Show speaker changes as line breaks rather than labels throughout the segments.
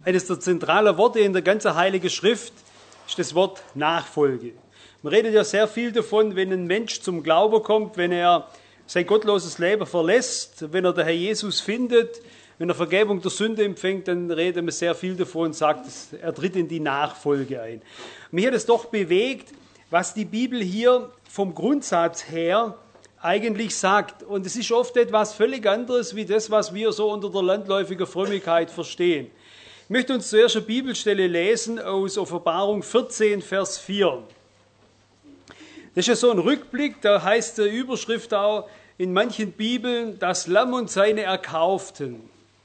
Eines der zentralen Worte in der ganzen Heiligen Schrift ist das Wort Nachfolge. Man redet ja sehr viel davon, wenn ein Mensch zum Glauben kommt, wenn er sein gottloses Leben verlässt, wenn er den Herr Jesus findet, wenn er Vergebung der Sünde empfängt, dann redet man sehr viel davon und sagt, er tritt in die Nachfolge ein. Mich hat es doch bewegt, was die Bibel hier vom Grundsatz her eigentlich sagt. Und es ist oft etwas völlig anderes, wie das, was wir so unter der landläufigen Frömmigkeit verstehen. Ich möchte uns zuerst eine Bibelstelle lesen aus Offenbarung 14, Vers 4. Das ist ja so ein Rückblick, da heißt die Überschrift auch in manchen Bibeln, das Lamm und seine Erkauften.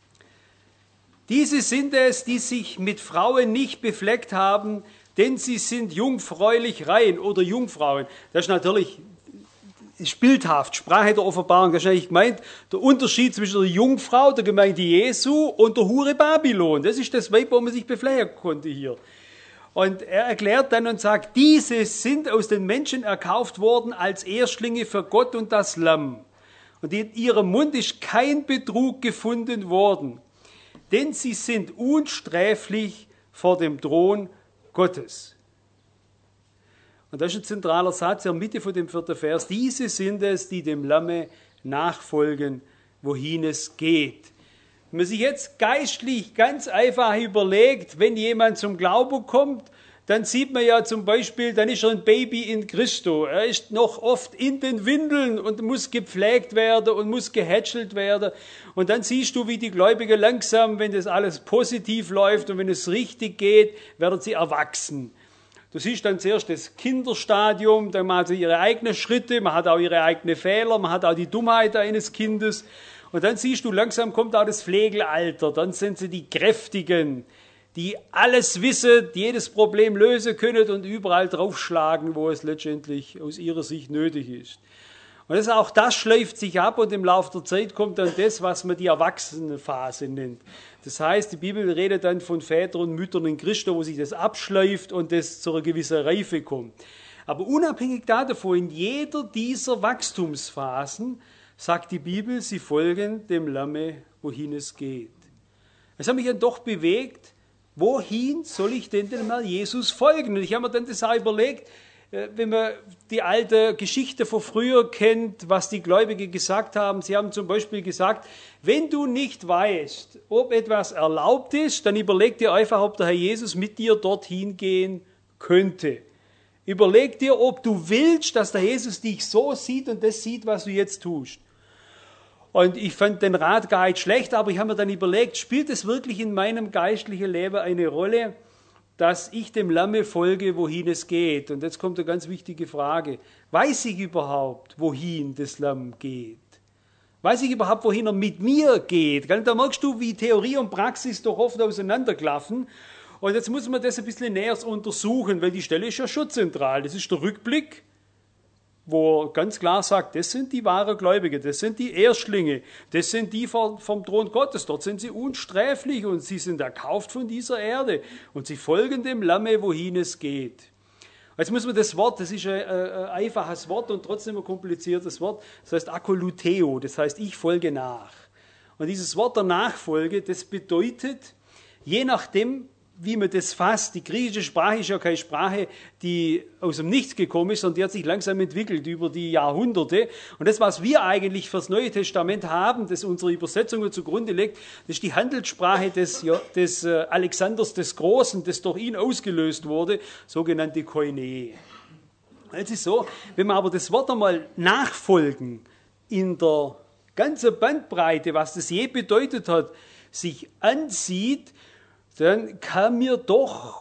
Diese sind es, die sich mit Frauen nicht befleckt haben, denn sie sind jungfräulich rein oder Jungfrauen. Das ist natürlich bildhaft, Sprache der Offenbarung. Das ist eigentlich gemeint, der Unterschied zwischen der Jungfrau, der Gemeinde Jesu und der Hure Babylon. Das ist das Weib, wo man sich beflecken konnte hier. Und er erklärt dann und sagt, diese sind aus den Menschen erkauft worden als Erstlinge für Gott und das Lamm. Und in ihrem Mund ist kein Betrug gefunden worden, denn sie sind unsträflich vor dem Thron Gottes. Und das ist ein zentraler Satz in der Mitte von dem 4. Vers. Diese sind es, die dem Lamme nachfolgen, wohin es geht. Wenn man sich jetzt geistlich ganz einfach überlegt, wenn jemand zum Glauben kommt, dann sieht man ja zum Beispiel, dann ist er ein Baby in Christo. Er ist noch oft in den Windeln und muss gepflegt werden und muss gehätschelt werden. Und dann siehst du, wie die Gläubigen langsam, wenn das alles positiv läuft und wenn es richtig geht, werden sie erwachsen. Du siehst dann zuerst das Kinderstadium, dann machen sie ihre eigenen Schritte, man hat auch ihre eigenen Fehler, man hat auch die Dummheit eines Kindes. Und dann siehst du, langsam kommt auch das Pflegealter, dann sind sie die Kräftigen, die alles wissen, die jedes Problem lösen können und überall draufschlagen, wo es letztendlich aus ihrer Sicht nötig ist. Und auch das schleift sich ab und im Laufe der Zeit kommt dann das, was man die Erwachsenenphase nennt. Das heißt, die Bibel redet dann von Vätern und Müttern in Christo, wo sich das abschleift und das zu einer gewissen Reife kommt. Aber unabhängig davon, in jeder dieser Wachstumsphasen sagt die Bibel, sie folgen dem Lamme, wohin es geht. Es hat mich dann doch bewegt, wohin soll ich denn mal Jesus folgen? Und ich habe mir dann das auch überlegt, wenn man die alte Geschichte von früher kennt, was die Gläubigen gesagt haben. Sie haben zum Beispiel gesagt, wenn du nicht weißt, ob etwas erlaubt ist, dann überleg dir einfach, ob der Herr Jesus mit dir dorthin gehen könnte. Überleg dir, ob du willst, dass der Jesus dich so sieht und das sieht, was du jetzt tust. Und ich fand den Rat gar nicht schlecht, aber ich habe mir dann überlegt, spielt es wirklich in meinem geistlichen Leben eine Rolle, dass ich dem Lamme folge, wohin es geht? Und jetzt kommt eine ganz wichtige Frage. Weiß ich überhaupt, wohin das Lamm geht? Weiß ich überhaupt, wohin er mit mir geht? Da merkst du, wie Theorie und Praxis doch oft auseinanderklaffen. Und jetzt muss man das ein bisschen näher untersuchen, weil die Stelle ist ja schon zentral. Das ist der Rückblick, wo er ganz klar sagt, das sind die wahren Gläubigen, das sind die Erstlinge, das sind die vom Thron Gottes, dort sind sie unsträflich und sie sind erkauft von dieser Erde und sie folgen dem Lamme, wohin es geht. Jetzt muss man das Wort, das ist ein einfaches Wort und trotzdem ein kompliziertes Wort, das heißt akoluteo, das heißt ich folge nach. Und dieses Wort der Nachfolge, das bedeutet, je nachdem, wie man das fasst, die griechische Sprache ist ja keine Sprache, die aus dem Nichts gekommen ist, sondern die hat sich langsam entwickelt über die Jahrhunderte. Und das, was wir eigentlich fürs Neue Testament haben, das unsere Übersetzungen zugrunde legt, das ist die Handelssprache des Alexanders des Großen, das durch ihn ausgelöst wurde, sogenannte Koine. Es ist so, wenn man aber das Wort einmal nachfolgen in der ganzen Bandbreite, was das je bedeutet hat, sich ansieht, dann kam mir doch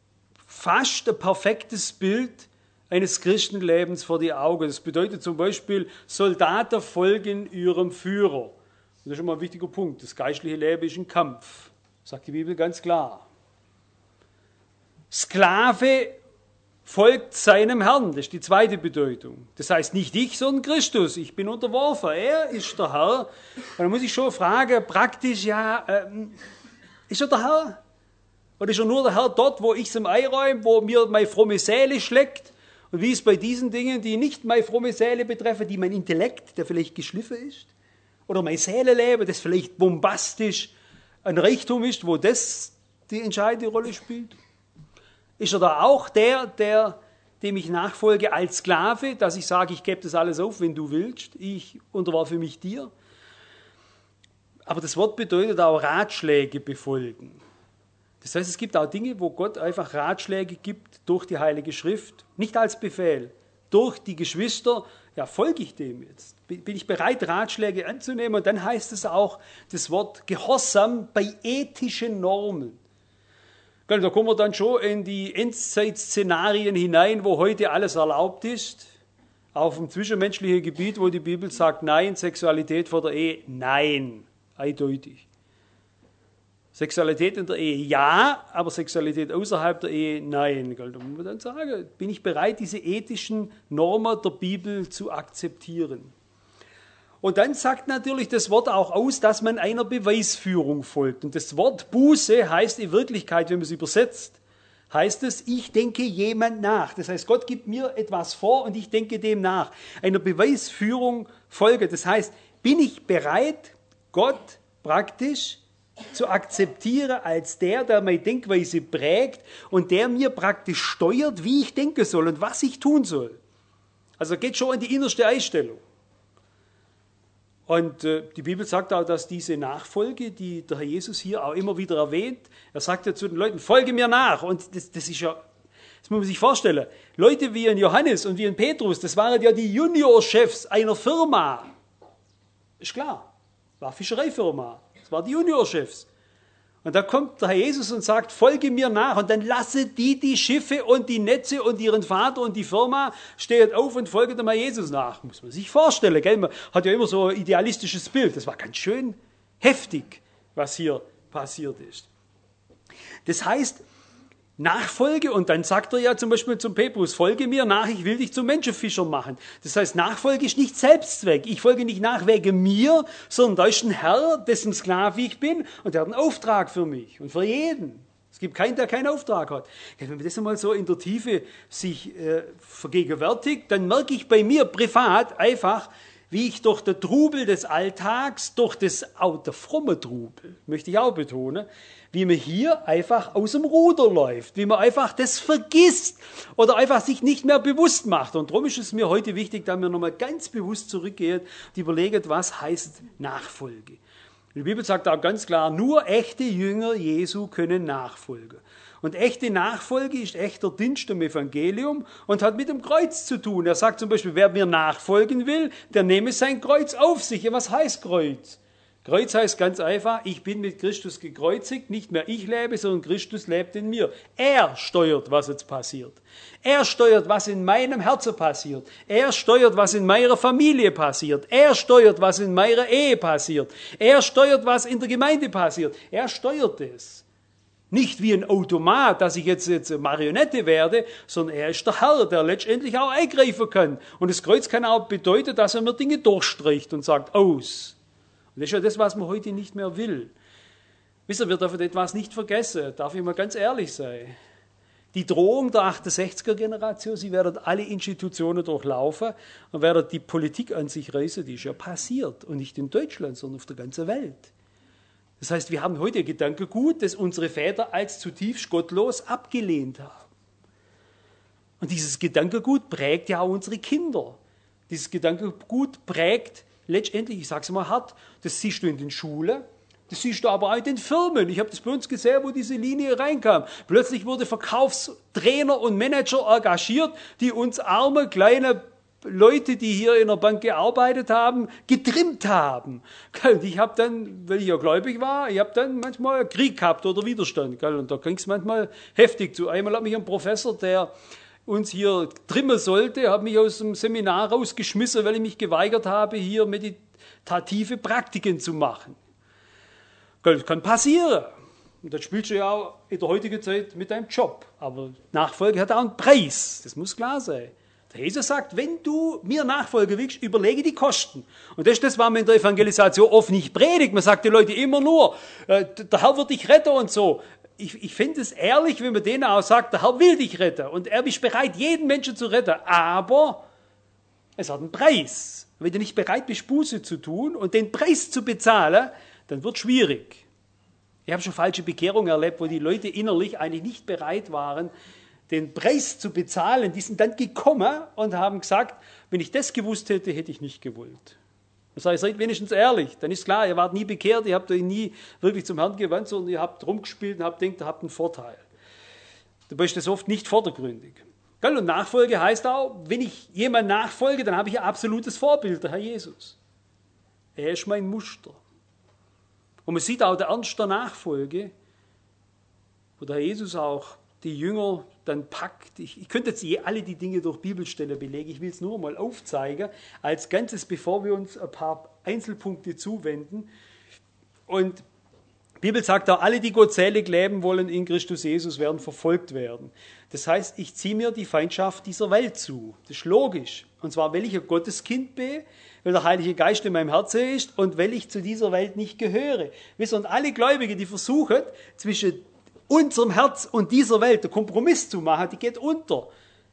fast ein perfektes Bild eines Christenlebens vor die Augen. Das bedeutet zum Beispiel, Soldaten folgen ihrem Führer. Und das ist schon mal ein wichtiger Punkt. Das geistliche Leben ist ein Kampf, sagt die Bibel ganz klar. Sklave folgt seinem Herrn, das ist die zweite Bedeutung. Das heißt nicht ich, sondern Christus. Ich bin unterworfen, er ist der Herr. Und dann muss ich schon fragen, praktisch, ist er der Herr? Oder ist er nur der Herr dort, wo ich es im Ei räume, wo mir meine fromme Seele schlägt? Und wie ist bei diesen Dingen, die nicht meine fromme Seele betreffen, die mein Intellekt, der vielleicht geschliffen ist? Oder mein Seelenleben, das vielleicht bombastisch ein Reichtum ist, wo das die entscheidende Rolle spielt? Ist er da auch der dem ich nachfolge als Sklave, dass ich sage, ich gebe das alles auf, wenn du willst, ich unterwerfe mich dir? Aber das Wort bedeutet auch Ratschläge befolgen. Das heißt, es gibt auch Dinge, wo Gott einfach Ratschläge gibt durch die Heilige Schrift, nicht als Befehl, durch die Geschwister. Ja, folge ich dem jetzt? Bin ich bereit, Ratschläge anzunehmen? Und dann heißt es auch das Wort Gehorsam bei ethischen Normen. Da kommen wir dann schon in die Endzeitszenarien hinein, wo heute alles erlaubt ist. Auf dem zwischenmenschlichen Gebiet, wo die Bibel sagt, nein, Sexualität vor der Ehe, nein, eindeutig. Sexualität in der Ehe, ja, aber Sexualität außerhalb der Ehe, nein. Da muss man dann sagen, bin ich bereit, diese ethischen Normen der Bibel zu akzeptieren. Und dann sagt natürlich das Wort auch aus, dass man einer Beweisführung folgt. Und das Wort Buße heißt in Wirklichkeit, wenn man es übersetzt, heißt es, ich denke jemand nach. Das heißt, Gott gibt mir etwas vor und ich denke dem nach. Einer Beweisführung folge. Das heißt, bin ich bereit, Gott praktisch zu akzeptieren als der meine Denkweise prägt und der mir praktisch steuert, wie ich denken soll und was ich tun soll. Also geht schon in die innerste Einstellung. Und die Bibel sagt auch, dass diese Nachfolge, die der Herr Jesus hier auch immer wieder erwähnt, er sagt ja zu den Leuten, folge mir nach. Und das ist ja, das muss man sich vorstellen, Leute wie ein Johannes und wie ein Petrus, das waren ja die Juniorchefs einer Firma. Ist klar, war eine Fischereifirma, das waren die Juniorchefs. Und da kommt der Herr Jesus und sagt, folge mir nach. Und dann lasse die Schiffe und die Netze und ihren Vater und die Firma, steht auf und folge dem Herr Jesus nach. Muss man sich vorstellen, gell? Man hat ja immer so ein idealistisches Bild. Das war ganz schön heftig, was hier passiert ist. Das heißt, Nachfolge, und dann sagt er ja zum Beispiel zum Petrus, folge mir nach, ich will dich zum Menschenfischer machen. Das heißt, Nachfolge ist nicht Selbstzweck. Ich folge nicht nach wegen mir, sondern da ist ein Herr, dessen Sklave ich bin, und der hat einen Auftrag für mich und für jeden. Es gibt keinen, der keinen Auftrag hat. Wenn man das einmal so in der Tiefe sich vergegenwärtigt, dann merke ich bei mir privat einfach, wie ich durch den Trubel des Alltags, durch auch der fromme Trubel, möchte ich auch betonen, wie man hier einfach aus dem Ruder läuft, wie man einfach das vergisst oder einfach sich nicht mehr bewusst macht. Und darum ist es mir heute wichtig, dass wir nochmal ganz bewusst zurückgehen und überlegen, was heißt Nachfolge. Die Bibel sagt auch ganz klar, nur echte Jünger Jesu können nachfolgen. Und echte Nachfolge ist echter Dienst am Evangelium und hat mit dem Kreuz zu tun. Er sagt zum Beispiel, wer mir nachfolgen will, der nehme sein Kreuz auf sich. Ja, was heißt Kreuz? Kreuz heißt ganz einfach, ich bin mit Christus gekreuzigt, nicht mehr ich lebe, sondern Christus lebt in mir. Er steuert, was jetzt passiert. Er steuert, was in meinem Herzen passiert. Er steuert, was in meiner Familie passiert. Er steuert, was in meiner Ehe passiert. Er steuert, was in der Gemeinde passiert. Er steuert es. Nicht wie ein Automat, dass ich jetzt eine Marionette werde, sondern er ist der Herr, der letztendlich auch eingreifen kann. Und das Kreuz kann auch bedeuten, dass er mir Dinge durchstreicht und sagt, aus. Und das ist ja das, was man heute nicht mehr will. Wisst ihr, wir dürfen etwas nicht vergessen, darf ich mal ganz ehrlich sein. Die Drohung der 68er-Generation, sie werden alle Institutionen durchlaufen und werden die Politik an sich reißen, die ist ja passiert. Und nicht in Deutschland, sondern auf der ganzen Welt. Das heißt, wir haben heute ein Gedankengut, das unsere Väter als zutiefst gottlos abgelehnt haben. Und dieses Gedankengut prägt ja auch unsere Kinder. Dieses Gedankengut prägt letztendlich, ich sage es mal hart, das siehst du in den Schulen, das siehst du aber auch in den Firmen. Ich habe das bei uns gesehen, wo diese Linie reinkam. Plötzlich wurde Verkaufstrainer und Manager engagiert, die uns arme, kleine Leute, die hier in der Bank gearbeitet haben, getrimmt haben. Und ich habe dann, weil ich ja gläubig war, ich habe dann manchmal Krieg gehabt oder Widerstand. Und da ging es manchmal heftig zu. Einmal hat mich ein Professor, der uns hier trimmen sollte, hat mich aus dem Seminar rausgeschmissen, weil ich mich geweigert habe, hier meditative Praktiken zu machen. Das kann passieren. Und das spielst du ja auch in der heutigen Zeit mit deinem Job. Aber Nachfolge hat auch einen Preis. Das muss klar sein. Der Jesus sagt, wenn du mir nachfolgen willst, überlege die Kosten. Und das ist das, was man in der Evangelisation oft nicht predigt. Man sagt den Leuten immer nur, der Herr wird dich retten und so. Ich finde es ehrlich, wenn man denen auch sagt, der Herr will dich retten. Und er ist bereit, jeden Menschen zu retten. Aber es hat einen Preis. Wenn du nicht bereit bist, Buße zu tun und den Preis zu bezahlen, dann wird es schwierig. Ich habe schon falsche Bekehrungen erlebt, wo die Leute innerlich eigentlich nicht bereit waren, den Preis zu bezahlen. Die sind dann gekommen und haben gesagt, wenn ich das gewusst hätte, hätte ich nicht gewollt. Dann sage ich, seid wenigstens ehrlich. Dann ist klar, ihr wart nie bekehrt, ihr habt euch nie wirklich zum Herrn gewandt, sondern ihr habt rumgespielt und habt gedacht, ihr habt einen Vorteil. Dabei ist das oft nicht vordergründig. Und Nachfolge heißt auch, wenn ich jemand nachfolge, dann habe ich ein absolutes Vorbild, der Herr Jesus. Er ist mein Muster. Und man sieht auch der Ernst der Nachfolge, wo der Herr Jesus auch die Jünger dann packt. Ich könnte jetzt alle die Dinge durch Bibelstellen belegen, ich will es nur mal aufzeigen, als Ganzes, bevor wir uns ein paar Einzelpunkte zuwenden. Und die Bibel sagt auch, alle, die gottselig leben wollen in Christus Jesus, werden verfolgt werden. Das heißt, ich ziehe mir die Feindschaft dieser Welt zu. Das ist logisch. Und zwar, weil ich ein Gotteskind bin, weil der Heilige Geist in meinem Herzen ist und weil ich zu dieser Welt nicht gehöre. Und alle Gläubigen, die versuchen, zwischen unserem Herz und dieser Welt den Kompromiss zu machen, die geht unter.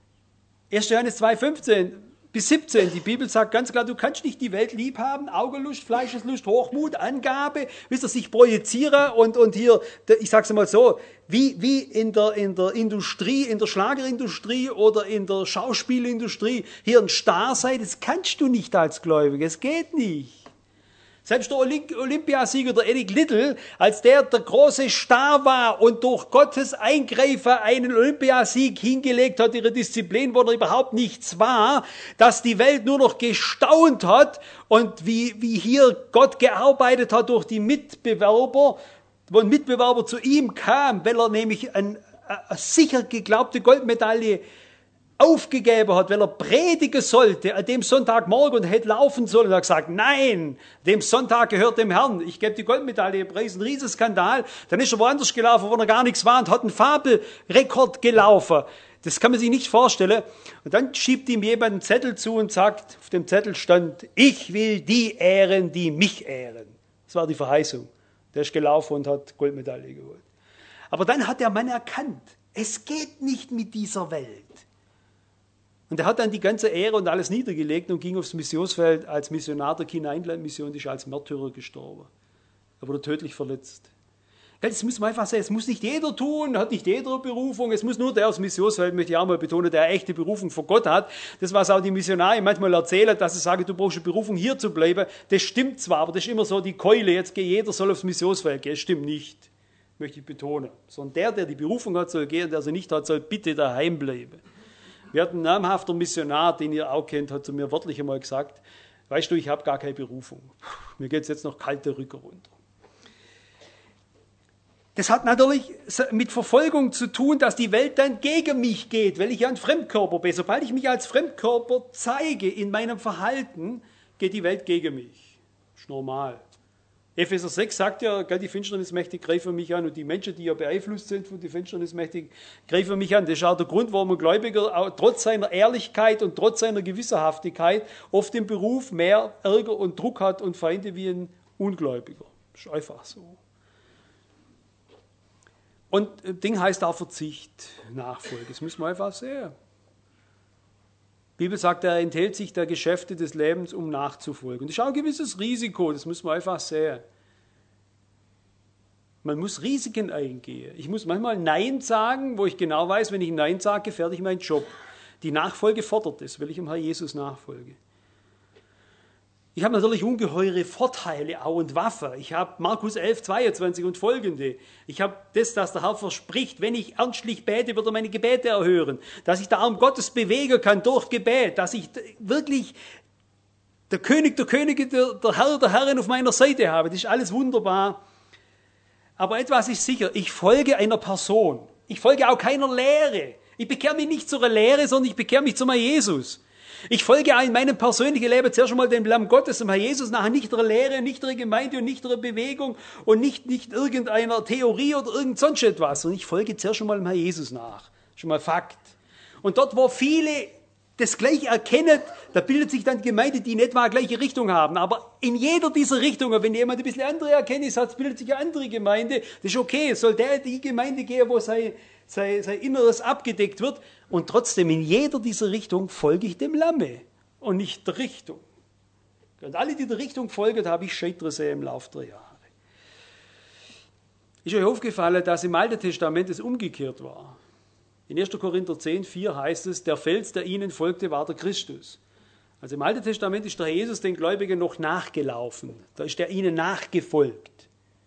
1. Johannes 2,15 bis 17, die Bibel sagt ganz klar, du kannst nicht die Welt lieb haben, Augenlust, Fleischeslust, Hochmut, Angabe, sich projizieren und hier, ich sage es mal so, wie in der Industrie, in der Schlagerindustrie oder in der Schauspielindustrie, hier ein Star sein, das kannst du nicht als Gläubiger, es geht nicht. Selbst der Olympiasieger, der Eric Liddell, als der große Star war und durch Gottes Eingreifen einen Olympiasieg hingelegt hat, ihre Disziplin, wo er überhaupt nichts war, dass die Welt nur noch gestaunt hat und wie hier Gott gearbeitet hat durch die Mitbewerber, wo ein Mitbewerber zu ihm kam, weil er nämlich eine sicher geglaubte Goldmedaille aufgegeben hat, weil er predigen sollte an dem Sonntagmorgen und hätte laufen sollen. Er hat gesagt, nein, dem Sonntag gehört dem Herrn. Ich gebe die Goldmedaille preis, ein Riesenskandal. Dann ist er woanders gelaufen, wo er gar nichts war und hat einen Fabelrekord gelaufen. Das kann man sich nicht vorstellen. Und dann schiebt ihm jemand einen Zettel zu und sagt, auf dem Zettel stand, ich will die ehren, die mich ehren. Das war die Verheißung. Der ist gelaufen und hat Goldmedaille geholt. Aber dann hat der Mann erkannt, es geht nicht mit dieser Welt. Und er hat dann die ganze Ehre und alles niedergelegt und ging aufs Missionsfeld als Missionar der China-Inland-Mission, ist als Märtyrer gestorben. Er wurde tödlich verletzt. Das muss man einfach sagen, es muss nicht jeder tun, hat nicht jeder Berufung, es muss nur der aufs Missionsfeld, möchte ich auch mal betonen, der eine echte Berufung vor Gott hat. Das, was auch die Missionare manchmal erzählen, dass sie sagen, du brauchst eine Berufung, hier zu bleiben, das stimmt zwar, aber das ist immer so die Keule, jetzt jeder soll aufs Missionsfeld gehen, das stimmt nicht, möchte ich betonen. Sondern der die Berufung hat, soll gehen, der sie nicht hat, soll bitte daheim bleiben. Wir hatten einen namhaften Missionar, den ihr auch kennt, hat zu mir wörtlich einmal gesagt, weißt du, ich habe gar keine Berufung. Mir geht es jetzt noch kalte Rücken runter. Das hat natürlich mit Verfolgung zu tun, dass die Welt dann gegen mich geht, weil ich ja ein Fremdkörper bin. Sobald ich mich als Fremdkörper zeige in meinem Verhalten, geht die Welt gegen mich. Das ist normal. Epheser 6 sagt ja, die Finsternis mächtig greifen mich an und die Menschen, die ja beeinflusst sind von der Finsternis mächtig, greifen mich an. Das ist auch der Grund, warum ein Gläubiger auch trotz seiner Ehrlichkeit und trotz seiner Gewissenhaftigkeit oft im Beruf mehr Ärger und Druck hat und Feinde wie ein Ungläubiger. Das ist einfach so. Und Ding heißt auch Verzicht, Nachfolge. Das müssen wir einfach sehen. Die Bibel sagt, er enthält sich der Geschäfte des Lebens, um nachzufolgen. Das ist auch ein gewisses Risiko, das muss man einfach sehen. Man muss Risiken eingehen. Ich muss manchmal Nein sagen, wo ich genau weiß, wenn ich Nein sage, gefährde ich meinen Job. Die Nachfolge fordert es, weil ich dem Herrn Jesus nachfolge. Ich habe natürlich ungeheure Vorteile auch und Waffen. Ich habe Markus 11, 22 und folgende. Ich habe das, dass der Herr verspricht, wenn ich ernstlich bete, wird er meine Gebete erhören. Dass ich der Arm Gottes bewegen kann durch Gebet. Dass ich wirklich der König der Könige, der Herr der Herren auf meiner Seite habe. Das ist alles wunderbar. Aber etwas ist sicher, ich folge einer Person. Ich folge auch keiner Lehre. Ich bekehre mich nicht zu einer Lehre, sondern ich bekehre mich zu meinem Jesus. Ich folge in meinem persönlichen Leben zuerst einmal dem Lamm Gottes, dem Herrn Jesus, nachher nicht der Lehre, nicht der Gemeinde und nicht der Bewegung und nicht irgendeiner Theorie oder irgend sonst etwas. Und ich folge zuerst einmal dem Herrn Jesus nach. Schon mal Fakt. Und dort, wo viele das gleich erkennen, da bildet sich dann Gemeinde, die in etwa gleiche Richtung haben. Aber in jeder dieser Richtungen, wenn jemand ein bisschen andere Erkenntnis hat, bildet sich eine andere Gemeinde. Das ist okay. Soll der die Gemeinde gehen, wo sein Inneres abgedeckt wird. Und trotzdem, in jeder dieser Richtung folge ich dem Lamme und nicht der Richtung. Und alle, die der Richtung folgen, habe ich Scheitern sehen im Laufe der Jahre. Ist euch aufgefallen, dass im Alten Testament es umgekehrt war? In 1. Korinther 10,4 heißt es, der Fels, der ihnen folgte, war der Christus. Also im Alten Testament ist der Jesus den Gläubigen noch nachgelaufen. Da ist er ihnen nachgefolgt.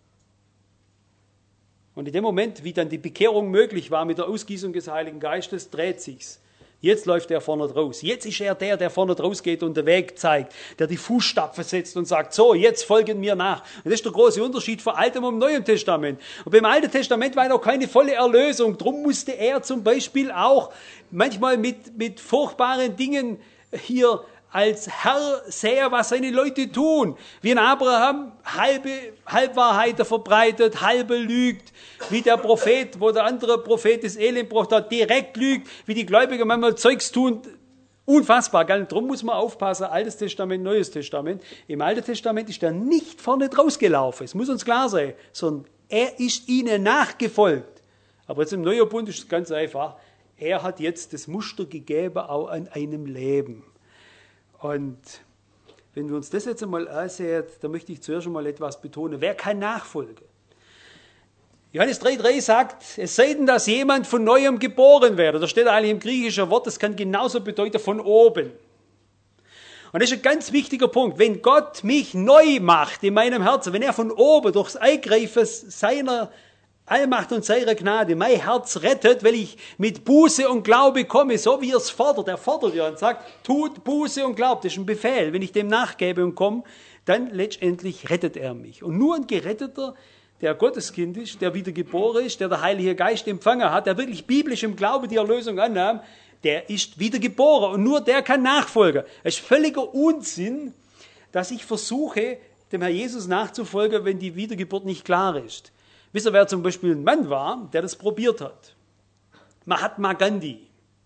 Und in dem Moment, wie dann die Bekehrung möglich war mit der Ausgießung des Heiligen Geistes, dreht sich's. Jetzt läuft er vorne draus. Jetzt ist er der vorne draus geht und den Weg zeigt, der die Fußstapfen setzt und sagt, so, jetzt folgen mir nach. Und das ist der große Unterschied von Altem und Neuem Testament. Und beim Alten Testament war noch keine volle Erlösung. Drum musste er zum Beispiel auch manchmal mit furchtbaren Dingen hier als Herr sehen, was seine Leute tun. Wie in Abraham Halbwahrheiten verbreitet, halbe lügt, wie der Prophet, wo der andere Prophet das Elend gebracht hat, direkt lügt, wie die Gläubigen manchmal Zeugs tun. Unfassbar, gell? Darum muss man aufpassen, Altes Testament, Neues Testament. Im Alten Testament ist er nicht vorne draus gelaufen, es muss uns klar sein, sondern er ist ihnen nachgefolgt. Aber jetzt im Neuen Bund ist es ganz einfach, er hat jetzt das Muster gegeben, auch an einem Leben. Und wenn wir uns das jetzt einmal ansehen, dann möchte ich zuerst einmal etwas betonen. Wer kann nachfolgen? Johannes 3,3 sagt, es sei denn, dass jemand von Neuem geboren werde. Da steht eigentlich im griechischen Wort, das kann genauso bedeuten von oben. Und das ist ein ganz wichtiger Punkt. Wenn Gott mich neu macht in meinem Herzen, wenn er von oben durchs Eingreifen seiner Allmacht und seiner Gnade mein Herz rettet, weil ich mit Buße und Glaube komme, so wie er es fordert. Er fordert ja und sagt, tut Buße und glaubt. Das ist ein Befehl. Wenn ich dem nachgebe und komme, dann letztendlich rettet er mich. Und nur ein Geretteter, der Gotteskind ist, der wiedergeboren ist, der Heilige Geist empfangen hat, der wirklich biblisch im Glauben die Erlösung annahm, der ist wiedergeboren. Und nur der kann nachfolgen. Es ist völliger Unsinn, dass ich versuche, dem Herr Jesus nachzufolgen, wenn die Wiedergeburt nicht klar ist. Wisst ihr, wer zum Beispiel ein Mann war, der das probiert hat? Mahatma Gandhi.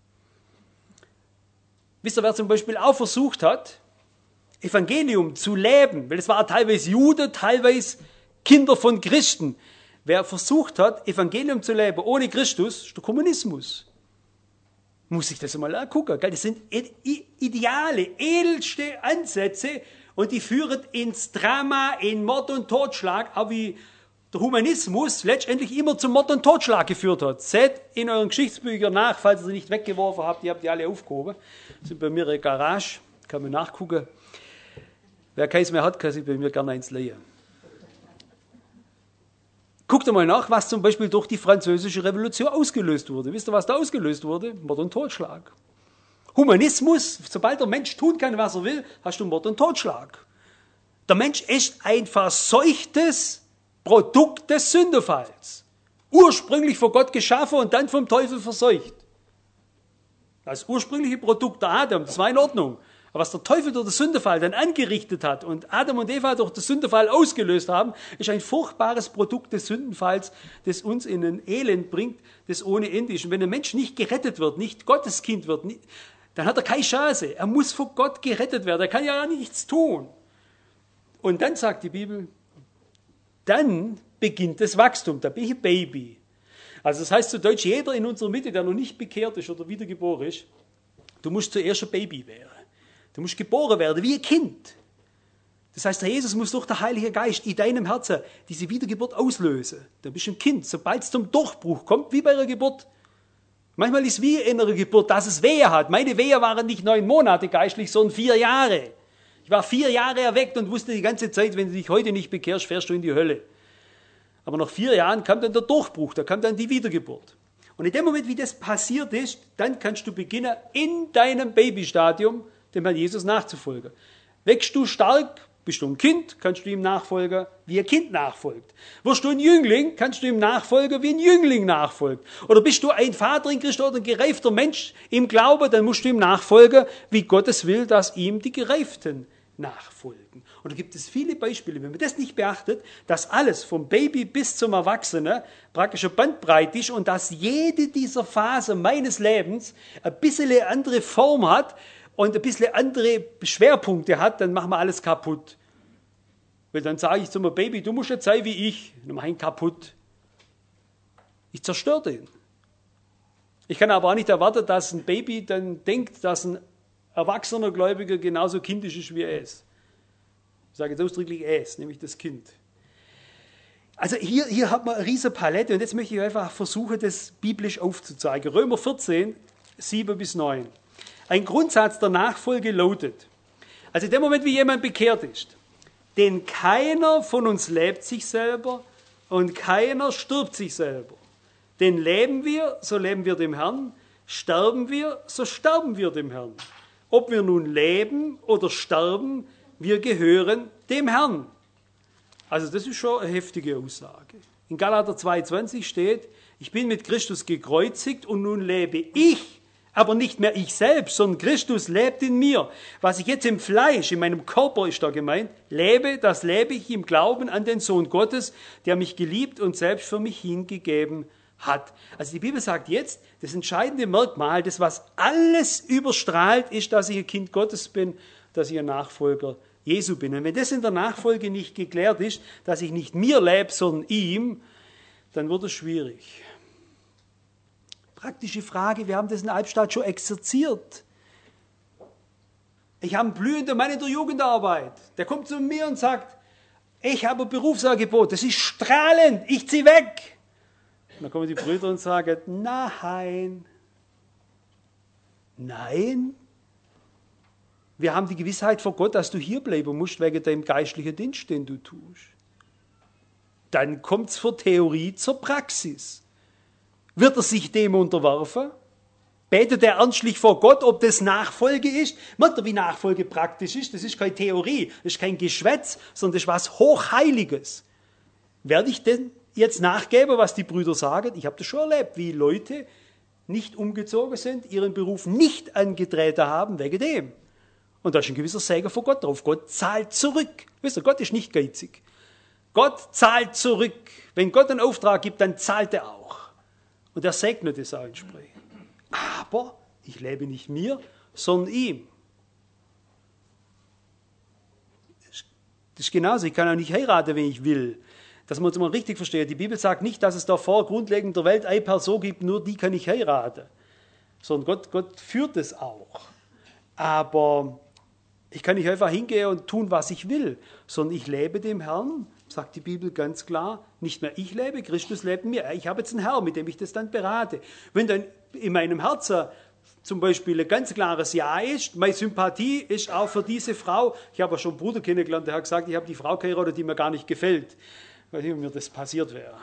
Wisst ihr, wer zum Beispiel auch versucht hat, Evangelium zu leben? Weil es waren teilweise Juden, teilweise Kinder von Christen. Wer versucht hat, Evangelium zu leben ohne Christus, ist der Kommunismus. Muss ich das mal angucken. Das sind Ideale, edelste Ansätze und die führen ins Drama, in Mord und Totschlag, auch wie der Humanismus letztendlich immer zum Mord und Totschlag geführt hat. Seht in euren Geschichtsbüchern nach, falls ihr sie nicht weggeworfen habt, ihr habt die alle aufgehoben. Die sind bei mir in der Garage, kann man nachgucken. Wer keins mehr hat, kann sich bei mir gerne eins leihen. Guckt mal nach, was zum Beispiel durch die Französische Revolution ausgelöst wurde. Wisst ihr, was da ausgelöst wurde? Mord und Totschlag. Humanismus, sobald der Mensch tun kann, was er will, hast du Mord und Totschlag. Der Mensch ist ein verseuchtes Produkt des Sündenfalls. Ursprünglich von Gott geschaffen und dann vom Teufel verseucht. Das ursprüngliche Produkt der Adam, das war in Ordnung. Aber was der Teufel durch den Sündenfall dann angerichtet hat und Adam und Eva durch den Sündenfall ausgelöst haben, ist ein furchtbares Produkt des Sündenfalls, das uns in ein Elend bringt, das ohne Ende ist. Und wenn ein Mensch nicht gerettet wird, nicht Gottes Kind wird, dann hat er keine Chance. Er muss von Gott gerettet werden. Er kann ja nichts tun. Und dann sagt die Bibel, dann beginnt das Wachstum. Da bin ich ein Baby. Also das heißt zu Deutsch, jeder in unserer Mitte, der noch nicht bekehrt ist oder wiedergeboren ist, du musst zuerst ein Baby werden. Du musst geboren werden wie ein Kind. Das heißt, der Jesus muss durch den Heiligen Geist in deinem Herzen diese Wiedergeburt auslösen. Dann bist du ein Kind. Sobald es zum Durchbruch kommt, wie bei einer Geburt. Manchmal ist es wie in einer Geburt, dass es Wehe hat. Meine Wehe waren nicht 9 Monate geistlich, sondern 4 Jahre. Ich war 4 Jahre erweckt und wusste die ganze Zeit, wenn du dich heute nicht bekehrst, fährst du in die Hölle. Aber nach 4 Jahren kam dann der Durchbruch, da kam dann die Wiedergeburt. Und in dem Moment, wie das passiert ist, dann kannst du beginnen, in deinem Babystadium dem Herrn Jesus nachzufolgen. Wächst du stark, bist du ein Kind, kannst du ihm nachfolgen, wie ein Kind nachfolgt. Wirst du ein Jüngling, kannst du ihm nachfolgen, wie ein Jüngling nachfolgt. Oder bist du ein Vater in Christus oder ein gereifter Mensch im Glauben, dann musst du ihm nachfolgen, wie Gott es will, dass ihm die Gereiften nachfolgen. Und da gibt es viele Beispiele, wenn man das nicht beachtet, dass alles vom Baby bis zum Erwachsenen praktisch eine Bandbreite ist und dass jede dieser Phasen meines Lebens ein bisschen eine andere Form hat und ein bisschen andere Schwerpunkte hat, dann machen wir alles kaputt. Weil dann sage ich zu meinem Baby, du musst jetzt sein wie ich. Dann mache ich ihn kaputt. Ich zerstöre den. Ich kann aber auch nicht erwarten, dass ein Baby dann denkt, dass ein erwachsener Gläubiger genauso kindisch ist wie er ist. Ich sage jetzt ausdrücklich es, nämlich das Kind. Also hier hat man eine riesige Palette und jetzt möchte ich einfach versuchen, das biblisch aufzuzeigen. Römer 14, 7 bis 9. Ein Grundsatz der Nachfolge lautet, also in dem Moment, wie jemand bekehrt ist, denn keiner von uns lebt sich selber und keiner stirbt sich selber. Denn leben wir, so leben wir dem Herrn, sterben wir, so sterben wir dem Herrn. Ob wir nun leben oder sterben, wir gehören dem Herrn. Also das ist schon eine heftige Aussage. In Galater 2,20 steht, ich bin mit Christus gekreuzigt und nun lebe ich, aber nicht mehr ich selbst, sondern Christus lebt in mir. Was ich jetzt im Fleisch, in meinem Körper ist da gemeint, lebe, das lebe ich im Glauben an den Sohn Gottes, der mich geliebt und selbst für mich hingegeben hat. Also die Bibel sagt jetzt, das entscheidende Merkmal, das was alles überstrahlt, ist, dass ich ein Kind Gottes bin, dass ich ein Nachfolger Jesu bin. Und wenn das in der Nachfolge nicht geklärt ist, dass ich nicht mir lebe, sondern ihm, dann wird es schwierig. Praktische Frage, wir haben das in Albstadt schon exerziert. Ich habe einen blühenden Mann in der Jugendarbeit. Der kommt zu mir und sagt, ich habe ein Berufsangebot, das ist strahlend, ich ziehe weg. Und dann kommen die Brüder und sagen, nein. Nein. Wir haben die Gewissheit vor Gott, dass du hier bleiben musst wegen deinem geistlichen Dienst, den du tust. Dann kommt es von Theorie zur Praxis. Wird er sich dem unterwerfen? Betet er ernstlich vor Gott, ob das Nachfolge ist? Merkt ihr, wie Nachfolge praktisch ist? Das ist keine Theorie, das ist kein Geschwätz, sondern das ist was Hochheiliges. Werde ich denn jetzt nachgeben, was die Brüder sagen? Ich habe das schon erlebt, wie Leute nicht umgezogen sind, ihren Beruf nicht angetreten haben wegen dem. Und da ist ein gewisser Segen von Gott drauf. Gott zahlt zurück. Wisst ihr, Gott ist nicht geizig. Gott zahlt zurück. Wenn Gott einen Auftrag gibt, dann zahlt er auch. Und er segnet es auch entsprechend. Aber ich lebe nicht mir, sondern ihm. Das ist genauso. Ich kann auch nicht heiraten, wenn ich will. Dass man uns mal richtig versteht. Die Bibel sagt nicht, dass es da vor grundlegend der Welt eine Person gibt, nur die kann ich heiraten. Sondern Gott führt es auch. Aber ich kann nicht einfach hingehen und tun, was ich will, sondern ich lebe dem Herrn, sagt die Bibel ganz klar, nicht mehr ich lebe, Christus lebt in mir. Ich habe jetzt einen Herrn, mit dem ich das dann berate. Wenn dann in meinem Herzen zum Beispiel ein ganz klares Ja ist, meine Sympathie ist auch für diese Frau, ich habe ja schon einen Bruder kennengelernt, der hat gesagt, ich habe die Frau geheiratet, die mir gar nicht gefällt. Ich weiß nicht, ob mir das passiert wäre.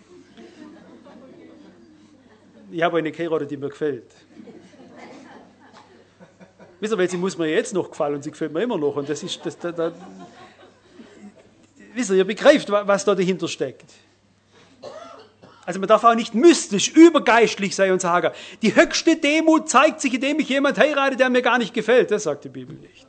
Ich habe eine geheiratet, die mir gefällt. Wisst ihr, weil sie muss mir jetzt noch gefallen und sie gefällt mir immer noch. Und das ist, wisst ihr begreift, was da dahinter steckt. Also man darf auch nicht mystisch, übergeistlich sein und sagen, die höchste Demut zeigt sich, indem ich jemand heirate, der mir gar nicht gefällt. Das sagt die Bibel nicht.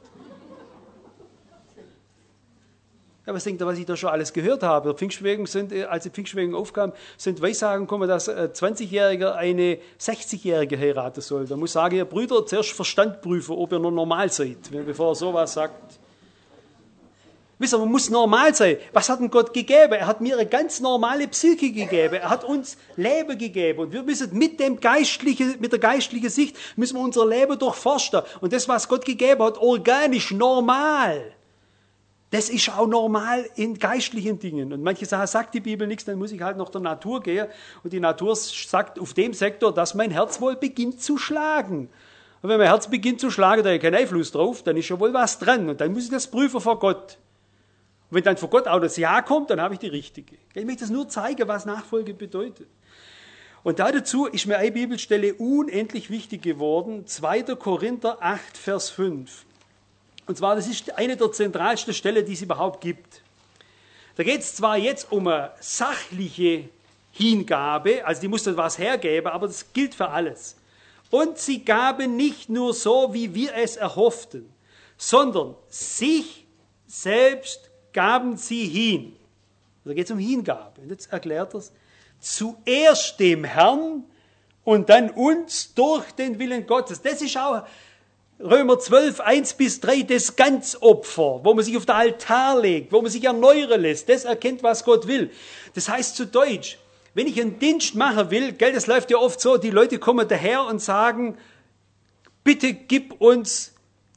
Ja, was denkt ihr, was ich da schon alles gehört habe? Als die Pfingstbewegung aufkam, sind Weissagen gekommen, dass ein 20-Jähriger eine 60-Jährige heiraten soll. Da muss ich sagen, ihr Brüder, zuerst Verstand prüfen, ob ihr noch normal seid, bevor er sowas sagt. Wisst ihr, man muss normal sein. Was hat denn Gott gegeben? Er hat mir eine ganz normale Psyche gegeben. Er hat uns Leben gegeben. Und wir müssen mit der geistlichen Sicht, müssen wir unser Leben durchforsten. Und das, was Gott gegeben hat, organisch, normal. Das ist auch normal in geistlichen Dingen. Und manche Sachen sagt die Bibel nichts, dann muss ich halt nach der Natur gehen. Und die Natur sagt auf dem Sektor, dass mein Herz wohl beginnt zu schlagen. Und wenn mein Herz beginnt zu schlagen, da habe ich keinen Einfluss drauf, dann ist schon wohl was dran. Und dann muss ich das prüfen vor Gott. Und wenn dann vor Gott auch das Ja kommt, dann habe ich die richtige. Ich möchte das nur zeigen, was Nachfolge bedeutet. Und dazu ist mir eine Bibelstelle unendlich wichtig geworden. 2. Korinther 8, Vers 5. Und zwar, das ist eine der zentralsten Stellen, die es überhaupt gibt. Da geht es zwar jetzt um eine sachliche Hingabe, also die muss dann was hergeben, aber das gilt für alles. Und sie gaben nicht nur so, wie wir es erhofften, sondern sich selbst gaben sie hin. Da geht es um Hingabe. Und jetzt erklärt er es. Zuerst dem Herrn und dann uns durch den Willen Gottes. Das ist auch Römer 12, 1 bis 3, das Ganzopfer, wo man sich auf den Altar legt, wo man sich erneuern lässt. Das erkennt, was Gott will. Das heißt zu Deutsch, wenn ich einen Dienst machen will, gell, das läuft ja oft so, die Leute kommen daher und sagen, bitte gib uns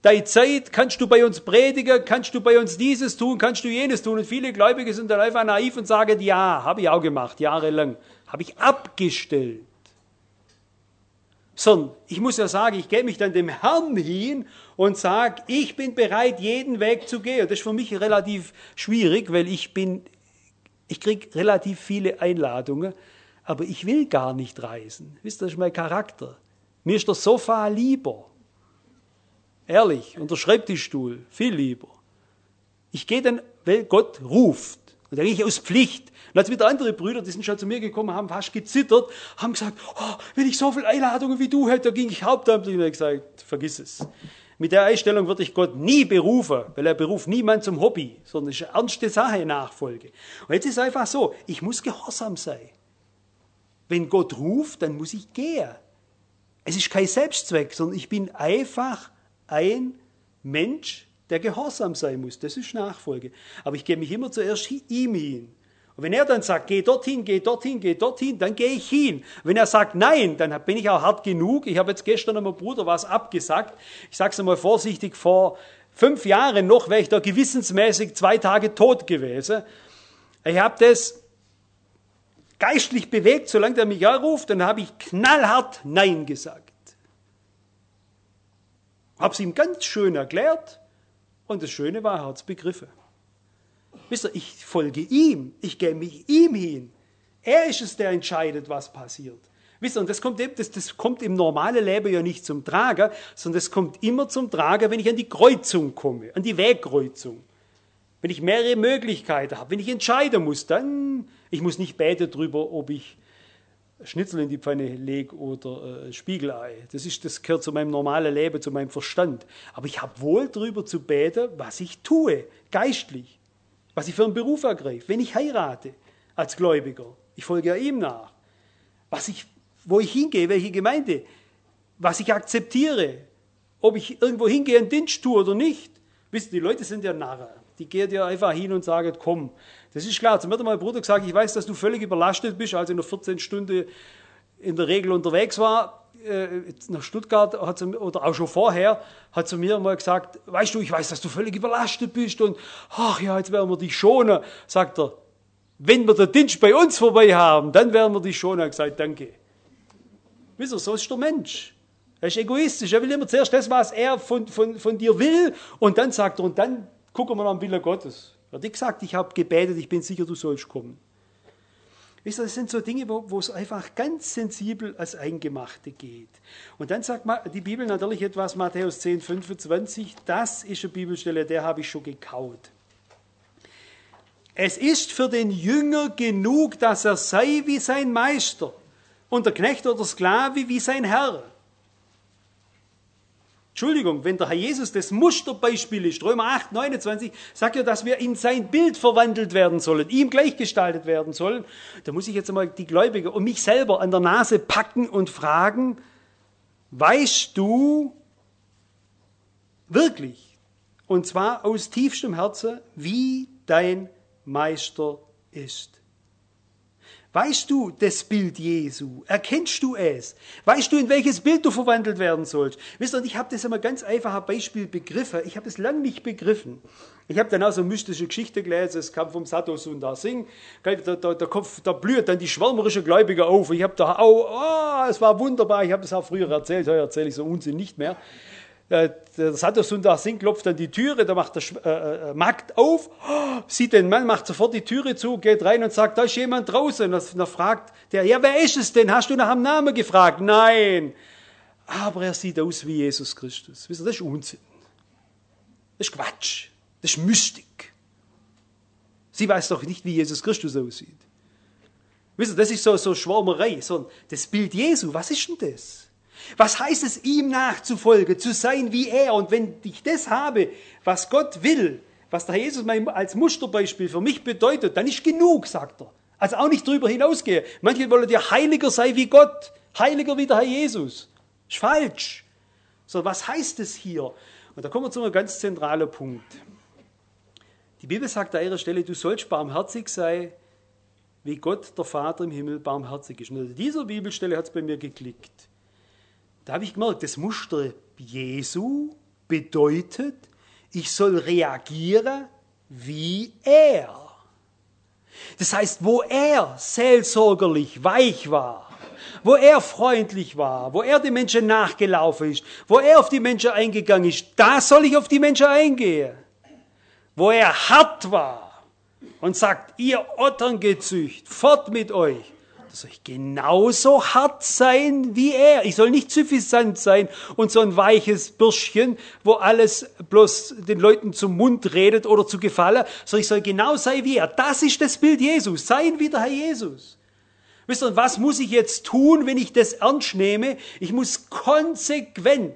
deine Zeit, kannst du bei uns predigen, kannst du bei uns dieses tun, kannst du jenes tun. Und viele Gläubige sind dann einfach naiv und sagen, ja, habe ich auch gemacht, jahrelang, habe ich abgestellt. Sondern ich muss ja sagen, ich gebe mich dann dem Herrn hin und sage, ich bin bereit, jeden Weg zu gehen. Das ist für mich relativ schwierig, weil ich kriege relativ viele Einladungen, aber ich will gar nicht reisen. Wisst ihr, das ist mein Charakter. Mir ist das Sofa lieber. Ehrlich, und der Schreibtischstuhl, viel lieber. Ich gehe dann, weil Gott ruft. Und dann gehe ich aus Pflicht. Und als wieder andere Brüder, die sind schon zu mir gekommen, haben fast gezittert, haben gesagt, oh, wenn ich so viele Einladungen wie du hätte, da ging ich hauptamtlich. Und ich habe gesagt, vergiss es. Mit der Einstellung würde ich Gott nie berufen, weil er beruft niemand zum Hobby, sondern es ist eine ernste Sache, Nachfolge. Und jetzt ist es einfach so, ich muss gehorsam sein. Wenn Gott ruft, dann muss ich gehen. Es ist kein Selbstzweck, sondern ich bin einfach ein Mensch, der gehorsam sein muss. Das ist Nachfolge. Aber ich gebe mich immer zuerst ihm hin. Und wenn er dann sagt, geh dorthin, geh dorthin, geh dorthin, dann gehe ich hin. Wenn er sagt nein, dann bin ich auch hart genug. Ich habe jetzt gestern meinem Bruder was abgesagt. Ich sage es einmal vorsichtig, vor 5 Jahren noch wäre ich da gewissensmäßig 2 Tage tot gewesen. Ich habe das geistlich bewegt, solange er mich anruft, dann habe ich knallhart Nein gesagt. Habe es ihm ganz schön erklärt und das Schöne war, er hat es begriffen. Wisst ihr, ich folge ihm, ich gebe mich ihm hin. Er ist es, der entscheidet, was passiert. Wisst ihr, und das kommt im normalen Leben ja nicht zum Tragen, sondern das kommt immer zum Tragen, wenn ich an die Kreuzung komme, an die Wegkreuzung. Wenn ich mehrere Möglichkeiten habe, wenn ich entscheiden muss, dann, ich muss nicht beten darüber, ob ich Schnitzel in die Pfanne lege oder Spiegelei. Das gehört zu meinem normalen Leben, zu meinem Verstand. Aber ich habe wohl darüber zu beten, was ich tue, geistlich, was ich für einen Beruf ergreife. Wenn ich heirate als Gläubiger, ich folge ja ihm nach, wo ich hingehe, welche Gemeinde, was ich akzeptiere, ob ich irgendwo hingehe, einen Dienst tue oder nicht. Wisst ihr, die Leute sind ja Narren. Die gehen ja einfach hin und sagen, komm. Das ist klar. Zum hat mein Bruder gesagt, ich weiß, dass du völlig überlastet bist, als ich noch 14 Stunden in der Regel unterwegs war. Nach Stuttgart, oder auch schon vorher, hat zu mir mal gesagt, weißt du, ich weiß, dass du völlig überlastet bist und ach ja, jetzt werden wir dich schonen. Sagt er, wenn wir den Dienst bei uns vorbei haben, dann werden wir dich schonen. Er hat gesagt, danke. Wisst ihr, so ist der Mensch. Er ist egoistisch. Er will immer zuerst das, was er von dir will und dann sagt er, und dann gucken wir nach dem Willen Gottes. Er hat gesagt, ich habe gebetet, ich bin sicher, du sollst kommen. Wisst ihr, das sind so Dinge, wo es einfach ganz sensibel als Eingemachte geht. Und dann sagt die Bibel natürlich etwas, Matthäus 10, 25, das ist eine Bibelstelle, der habe ich schon gekaut. Es ist für den Jünger genug, dass er sei wie sein Meister und der Knecht oder Sklave wie sein Herr. Entschuldigung, wenn der Herr Jesus das Musterbeispiel ist, Römer 8, 29, sagt ja, dass wir in sein Bild verwandelt werden sollen, ihm gleichgestaltet werden sollen. Da muss ich jetzt einmal die Gläubigen und mich selber an der Nase packen und fragen, weißt du wirklich, und zwar aus tiefstem Herzen, wie dein Meister ist? Weißt du das Bild Jesu? Erkennst du es? Weißt du, in welches Bild du verwandelt werden sollst? Wisst ihr, und ich habe das einmal ganz einfacher Beispiel begriffen. Ich habe es lange nicht begriffen. Ich habe dann auch so mystische Geschichte gelesen, es kam vom Sadhu Sundar Singh. Da blüht dann die schwärmerische Gläubige auf. Ich habe da auch, es war wunderbar, ich habe das auch früher erzählt, heute erzähle ich so Unsinn nicht mehr. Der Sadhu Sundar Singh klopft an die Türe, da macht der Magd auf, sieht den Mann, macht sofort die Türe zu, geht rein und sagt, da ist jemand draußen. Und dann fragt der, ja, wer ist es denn? Hast du nach dem Namen gefragt? Nein. Aber er sieht aus wie Jesus Christus. Wisst ihr, das ist Unsinn. Das ist Quatsch. Das ist Mystik. Sie weiß doch nicht, wie Jesus Christus aussieht. Wisst ihr, das ist so Schwärmerei. Das Bild Jesu, was ist denn das? Was heißt es, ihm nachzufolgen, zu sein wie er? Und wenn ich das habe, was Gott will, was der Jesus als Musterbeispiel für mich bedeutet, dann ist genug, sagt er. Also auch nicht drüber hinausgehen. Manche wollen ja heiliger sein wie Gott, heiliger wie der Herr Jesus. Ist falsch. So, was heißt es hier? Und da kommen wir zu einem ganz zentralen Punkt. Die Bibel sagt an ihrer Stelle, du sollst barmherzig sein, wie Gott, der Vater im Himmel, barmherzig ist. Und an dieser Bibelstelle hat es bei mir geklickt. Da habe ich gemerkt, das Muster Jesu bedeutet, ich soll reagieren wie er. Das heißt, wo er seelsorgerlich weich war, wo er freundlich war, wo er den Menschen nachgelaufen ist, wo er auf die Menschen eingegangen ist, da soll ich auf die Menschen eingehen. Wo er hart war und sagt, ihr Otterngezücht, fort mit euch, da soll ich genauso hart sein wie er. Ich soll nicht suffisant sein und so ein weiches Bürschchen, wo alles bloß den Leuten zum Mund redet oder zu gefallen, sondern ich soll genau sein wie er. Das ist das Bild Jesus, sein wie der Herr Jesus. Wisst ihr, was muss ich jetzt tun, wenn ich das ernst nehme? Ich muss konsequent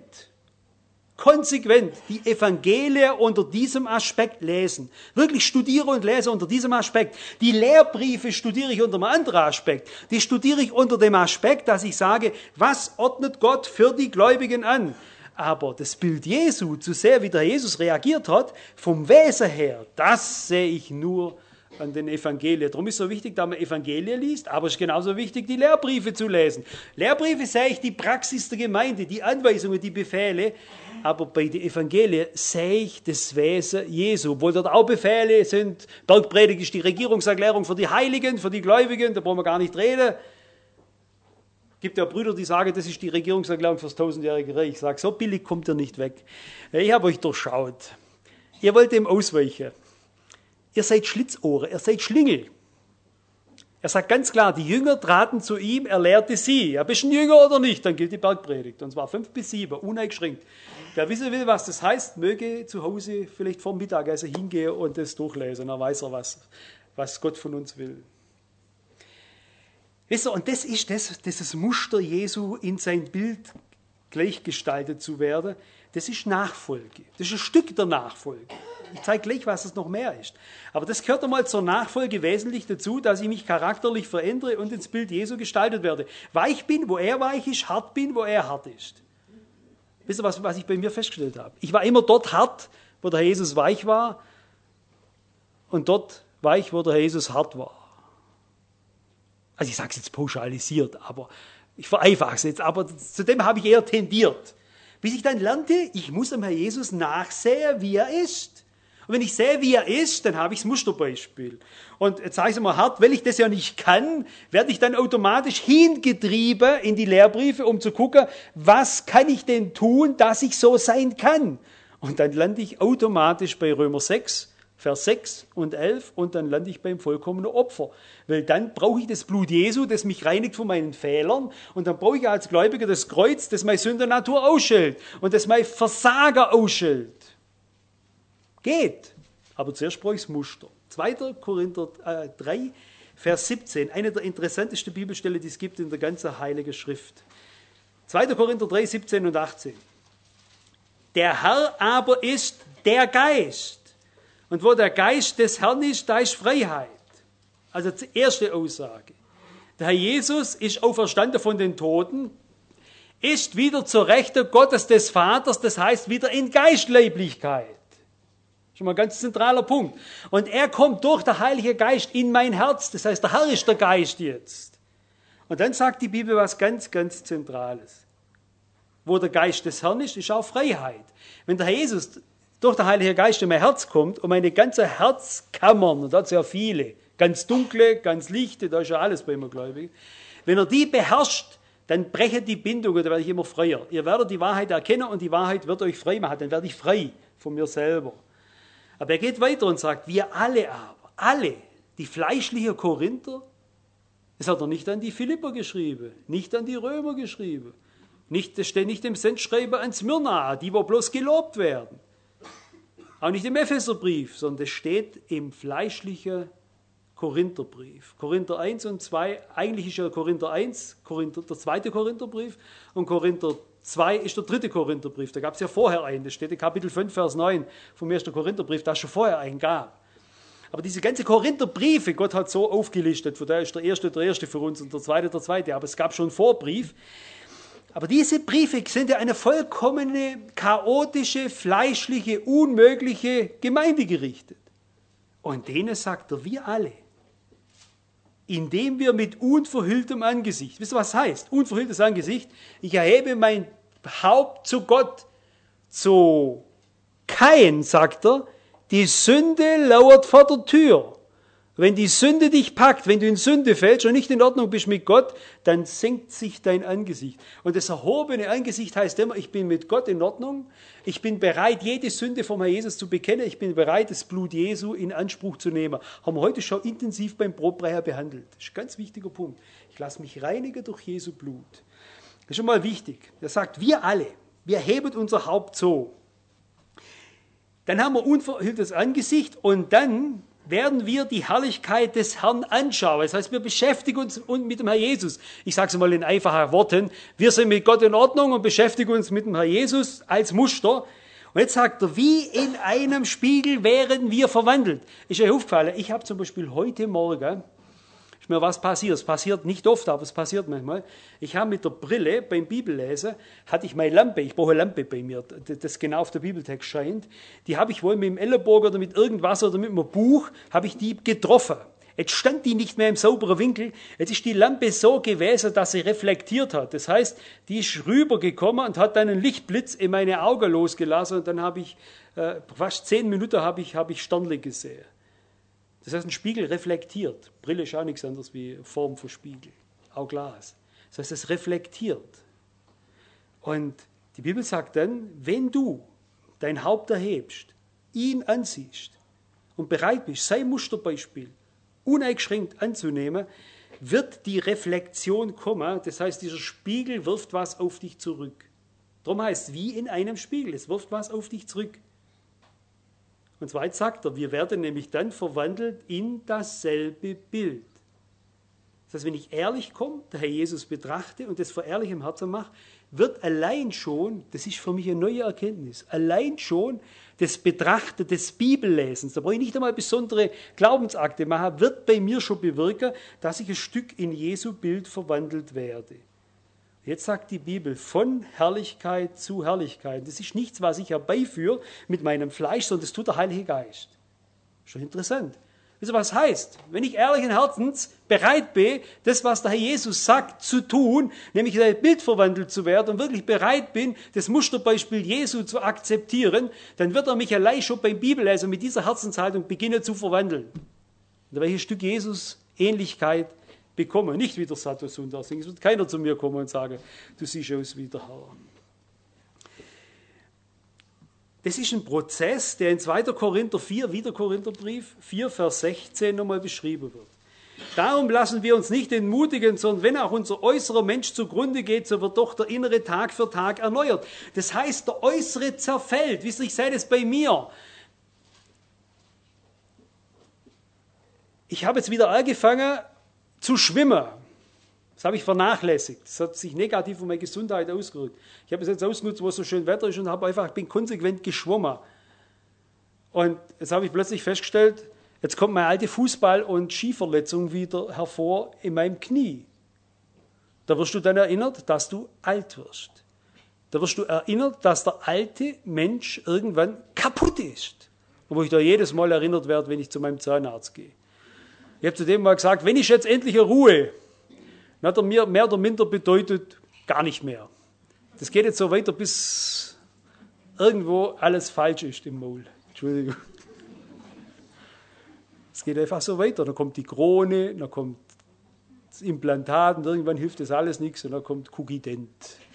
die Evangelien unter diesem Aspekt lesen. Wirklich studiere und lese unter diesem Aspekt. Die Lehrbriefe studiere ich unter einem anderen Aspekt. Die studiere ich unter dem Aspekt, dass ich sage, was ordnet Gott für die Gläubigen an? Aber das Bild Jesu, zu sehr wie der Jesus reagiert hat, vom Wesen her, das sehe ich nur an den Evangelien. Darum ist es so wichtig, dass man Evangelien liest, aber es ist genauso wichtig, die Lehrbriefe zu lesen. Lehrbriefe sehe ich die Praxis der Gemeinde, die Anweisungen, die Befehle, aber bei den Evangelien sehe ich das Wesen Jesu, obwohl dort auch Befehle sind. Bergpredigt ist die Regierungserklärung für die Heiligen, für die Gläubigen, da brauchen wir gar nicht reden. Es gibt ja Brüder, die sagen, das ist die Regierungserklärung für das 1000-jährige Reich. Ich sage, so billig kommt ihr nicht weg. Ich habe euch durchschaut. Ihr wollt dem ausweichen. Ihr seid Schlitzohren, ihr seid Schlingel. Er sagt ganz klar, die Jünger traten zu ihm, er lehrte sie. Ja, bist du ein Jünger oder nicht? Dann gilt die Bergpredigt. Und zwar 5 bis 7, uneingeschränkt. Wer wissen will, was das heißt, möge zu Hause vielleicht vor Mittagessen hingehen und das durchlesen. Dann weiß er, was Gott von uns will. Wisst ihr, und das ist das Muster Jesu, in sein Bild gleichgestaltet zu werden. Das ist Nachfolge. Das ist ein Stück der Nachfolge. Ich zeige gleich, was es noch mehr ist. Aber das gehört einmal zur Nachfolge wesentlich dazu, dass ich mich charakterlich verändere und ins Bild Jesu gestaltet werde. Weich bin, wo er weich ist, hart bin, wo er hart ist. Wisst ihr, was ich bei mir festgestellt habe? Ich war immer dort hart, wo der Herr Jesus weich war, und dort weich, wo der Herr Jesus hart war. Also ich sage es jetzt pauschalisiert, aber ich vereinfache es jetzt, aber zu dem habe ich eher tendiert. Bis ich dann lernte, ich muss dem Herrn Jesus nachsehen, wie er ist. Und wenn ich sehe, wie er ist, dann habe ich das Musterbeispiel. Und jetzt sage ich es mal hart, weil ich das ja nicht kann, werde ich dann automatisch hingetrieben in die Lehrbriefe, um zu gucken, was kann ich denn tun, dass ich so sein kann. Und dann lande ich automatisch bei Römer 6, Vers 6 und 11 und dann lande ich beim vollkommenen Opfer. Weil dann brauche ich das Blut Jesu, das mich reinigt von meinen Fehlern, und dann brauche ich als Gläubiger das Kreuz, das meine Sündernatur ausschält und das mein Versager ausschält. Geht, aber zuerst brauche ich das Muster. 2. Korinther 3, Vers 17, eine der interessantesten Bibelstellen, die es gibt in der ganzen Heiligen Schrift. 2. Korinther 3, 17 und 18. Der Herr aber ist der Geist. Und wo der Geist des Herrn ist, da ist Freiheit. Also die erste Aussage. Der Herr Jesus ist auferstanden von den Toten, ist wieder zur Rechten Gottes des Vaters, das heißt wieder in Geistleiblichkeit. Schon mal ein ganz zentraler Punkt. Und er kommt durch den Heiligen Geist in mein Herz, das heißt, der Herr ist der Geist jetzt. Und dann sagt die Bibel was ganz, ganz Zentrales. Wo der Geist des Herrn ist, ist auch Freiheit. Wenn der Herr Jesus durch den Heiligen Geist in mein Herz kommt und meine ganze Herzkammern, und da hat es ja viele, ganz dunkle, ganz lichte, da ist ja alles bei mir gläubig, wenn er die beherrscht, dann brechen die Bindungen, dann werde ich immer freier. Ihr werdet die Wahrheit erkennen und die Wahrheit wird euch frei machen, dann werde ich frei von mir selber. Aber er geht weiter und sagt, wir alle, die fleischlichen Korinther, das hat er nicht an die Philipper geschrieben, nicht an die Römer geschrieben, das steht nicht im Sendschreiber an Smyrna, die wo bloß gelobt werden. Auch nicht im Epheserbrief, sondern das steht im fleischlichen Korintherbrief. Korinther 1 und 2, eigentlich ist ja Korinther 1 der 2. Korintherbrief und Korinther 2 ist der 3. Korintherbrief. Da gab es ja vorher einen, das steht in Kapitel 5, Vers 9 vom 1. Korintherbrief, da es schon vorher einen gab. Aber diese ganze Korintherbriefe, Gott hat so aufgelistet, von daher ist der erste für uns und der zweite, aber es gab schon einen Vorbrief. Aber diese Briefe sind ja eine vollkommene, chaotische, fleischliche, unmögliche Gemeinde gerichtet. Und denen sagt er, wir alle, indem wir mit unverhülltem Angesicht, wisst ihr, was heißt? Unverhülltes Angesicht, ich erhebe mein Haupt zu Gott zu Kain, sagt er, die Sünde lauert vor der Tür. Wenn die Sünde dich packt, wenn du in Sünde fällst und nicht in Ordnung bist mit Gott, dann senkt sich dein Angesicht. Und das erhobene Angesicht heißt immer, ich bin mit Gott in Ordnung, ich bin bereit, jede Sünde vom Herrn Jesus zu bekennen, ich bin bereit, das Blut Jesu in Anspruch zu nehmen. Haben wir heute schon intensiv beim Brotbrecher behandelt. Das ist ein ganz wichtiger Punkt. Ich lasse mich reinigen durch Jesu Blut. Das ist schon mal wichtig. Er sagt, wir alle, wir heben unser Haupt so. Dann haben wir unverhülltes Angesicht und dann werden wir die Herrlichkeit des Herrn anschauen. Das heißt, wir beschäftigen uns mit dem Herrn Jesus. Ich sage es mal in einfachen Worten. Wir sind mit Gott in Ordnung und beschäftigen uns mit dem Herrn Jesus als Muster. Und jetzt sagt er, wie in einem Spiegel wären wir verwandelt. Ist euch aufgefallen, ich habe zum Beispiel heute Morgen, ist mir was passiert. Es passiert nicht oft, aber es passiert manchmal. Ich habe mit der Brille beim Bibellesen, hatte ich meine Lampe, ich brauche eine Lampe bei mir, das genau auf der Bibeltext scheint. Die habe ich wohl mit dem Ellenbogen oder mit irgendwas oder mit einem Buch, habe ich die getroffen. Jetzt stand die nicht mehr im sauberen Winkel. Jetzt ist die Lampe so gewesen, dass sie reflektiert hat. Das heißt, die ist rübergekommen und hat dann einen Lichtblitz in meine Augen losgelassen und dann habe ich fast 10 Minuten habe ich Sternle gesehen. Das heißt, ein Spiegel reflektiert. Brille ist auch nichts anderes wie Form von Spiegel. Auch Glas. Das heißt, es reflektiert. Und die Bibel sagt dann, wenn du dein Haupt erhebst, ihn ansiehst und bereit bist, sein Musterbeispiel uneingeschränkt anzunehmen, wird die Reflexion kommen. Das heißt, dieser Spiegel wirft was auf dich zurück. Darum heißt es, wie in einem Spiegel. Es wirft was auf dich zurück. Und zwar jetzt sagt er, wir werden nämlich dann verwandelt in dasselbe Bild. Das heißt, wenn ich ehrlich komme, der Herr Jesus betrachte und das vor ehrlichem Herzen mache, wird allein schon, das ist für mich eine neue Erkenntnis, allein schon das Betrachten des Bibellesens, da brauche ich nicht einmal besondere Glaubensakte machen, wird bei mir schon bewirken, dass ich ein Stück in Jesu Bild verwandelt werde. Jetzt sagt die Bibel, von Herrlichkeit zu Herrlichkeit. Das ist nichts, was ich herbeiführe mit meinem Fleisch, sondern das tut der Heilige Geist. Schon interessant. Wisst ihr, was heißt? Wenn ich ehrlichen Herzens bereit bin, das, was der Herr Jesus sagt, zu tun, nämlich in ein Bild verwandelt zu werden und wirklich bereit bin, das Musterbeispiel Jesu zu akzeptieren, dann wird er mich allein schon beim Bibellesen mit dieser Herzenshaltung beginnen zu verwandeln. Und da werde ich ein Stück Jesus Ähnlichkeit bekommen, nicht wie der Sattosunda. Es wird keiner zu mir kommen und sagen, du siehst aus wie der Herr. Das ist ein Prozess, der in 2. Korinther 4, wieder Korintherbrief, 4, Vers 16 nochmal beschrieben wird. Darum lassen wir uns nicht entmutigen, sondern wenn auch unser äußerer Mensch zugrunde geht, so wird doch der innere Tag für Tag erneuert. Das heißt, der äußere zerfällt. Wisst ihr, ich sehe das bei mir. Ich habe jetzt wieder angefangen zu schwimmen. Das habe ich vernachlässigt. Das hat sich negativ auf meine Gesundheit ausgewirkt. Ich habe es jetzt ausgenutzt, wo es so schön Wetter ist und bin konsequent geschwommen. Und jetzt habe ich plötzlich festgestellt, jetzt kommt meine alte Fußball- und Skiverletzung wieder hervor in meinem Knie. Da wirst du dann erinnert, dass du alt wirst. Da wirst du erinnert, dass der alte Mensch irgendwann kaputt ist. Und wo ich da jedes Mal erinnert werde, wenn ich zu meinem Zahnarzt gehe. Ich habe zu dem mal gesagt, wenn ich jetzt endlich eine Ruhe, dann hat er mir mehr oder minder bedeutet, gar nicht mehr. Das geht jetzt so weiter, bis irgendwo alles falsch ist im Maul. Entschuldigung. Es geht einfach so weiter. Dann kommt die Krone, dann kommt das Implantat und irgendwann hilft das alles nichts und dann kommt Kugident.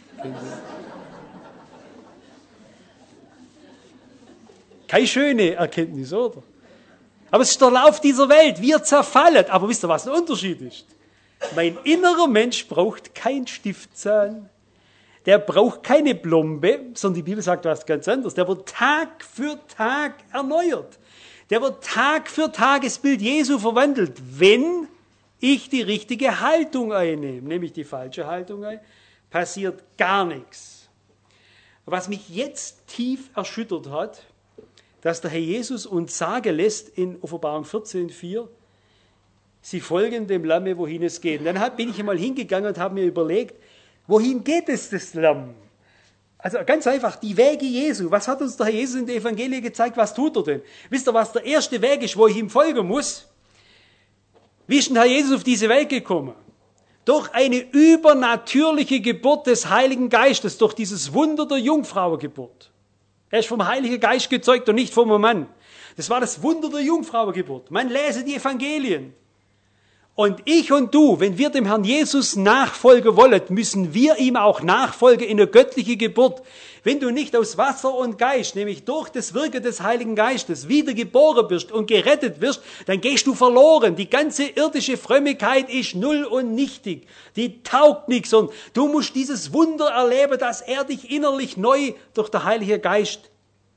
Keine schöne Erkenntnis, oder? Aber es ist der Lauf dieser Welt. Wir zerfallen. Aber wisst ihr, was ein Unterschied ist? Mein innerer Mensch braucht kein Stiftzahn. Der braucht keine Plombe, sondern die Bibel sagt was ganz anderes. Der wird Tag für Tag erneuert. Der wird Tag für Tag das Bild Jesu verwandelt, wenn ich die richtige Haltung einnehme. Nämlich die falsche Haltung ein, passiert gar nichts. Was mich jetzt tief erschüttert hat, dass der Herr Jesus uns sagen lässt in Offenbarung 14,4, sie folgen dem Lamme, wohin es geht. Und dann bin ich einmal hingegangen und habe mir überlegt, wohin geht es, das Lamm? Also ganz einfach, die Wege Jesu. Was hat uns der Herr Jesus in der Evangelie gezeigt? Was tut er denn? Wisst ihr, was der erste Weg ist, wo ich ihm folgen muss? Wie ist denn Herr Jesus auf diese Welt gekommen? Durch eine übernatürliche Geburt des Heiligen Geistes, durch dieses Wunder der Jungfrauengeburt. Er ist vom Heiligen Geist gezeugt und nicht vom Mann. Das war das Wunder der Jungfrauengeburt. Man lese die Evangelien. Und ich und du, wenn wir dem Herrn Jesus nachfolgen wollen, müssen wir ihm auch nachfolgen in der göttlichen Geburt. Wenn du nicht aus Wasser und Geist, nämlich durch das Wirken des Heiligen Geistes, wiedergeboren wirst und gerettet wirst, dann gehst du verloren. Die ganze irdische Frömmigkeit ist null und nichtig. Die taugt nichts. Und du musst dieses Wunder erleben, dass er dich innerlich neu durch den Heiligen Geist,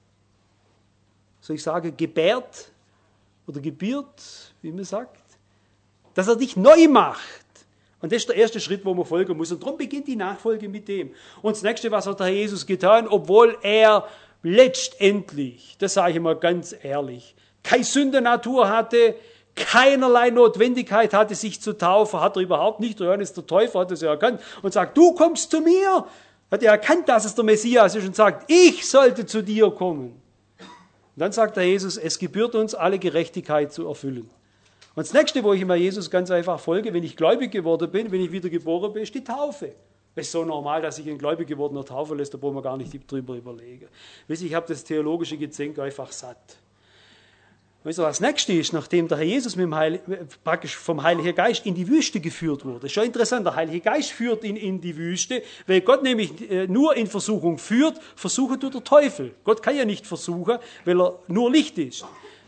soll ich sagen, gebärt oder gebiert, wie man sagt, dass er dich neu macht. Und das ist der erste Schritt, wo man folgen muss. Und darum beginnt die Nachfolge mit dem. Und das nächste, was hat der Herr Jesus getan, obwohl er letztendlich, das sage ich mal ganz ehrlich, keine Sündennatur hatte, keinerlei Notwendigkeit hatte, sich zu taufen, hat er überhaupt nicht. Der Johannes der Täufer hat es ja erkannt und sagt, du kommst zu mir. Hat er erkannt, dass es der Messias ist und sagt, ich sollte zu dir kommen. Und dann sagt der Jesus, es gebührt uns, alle Gerechtigkeit zu erfüllen. Und das nächste, wo ich immer Jesus ganz einfach folge, wenn ich gläubig geworden bin, wenn ich wieder geboren bin, ist die Taufe. Es ist so normal, dass ich einen gläubig gewordener Taufe lässt, da brauchen wir gar nicht drüber überlegen. Wisst ihr, ich habe das theologische Gezänk einfach satt. Weißt du, was das nächste ist, nachdem der Herr Jesus praktisch vom Heiligen Geist in die Wüste geführt wurde. Das ist schon interessant, der Heilige Geist führt ihn in die Wüste, weil Gott nämlich nur in Versuchung führt, versuchen tut der Teufel. Gott kann ja nicht versuchen, weil er nur Licht ist.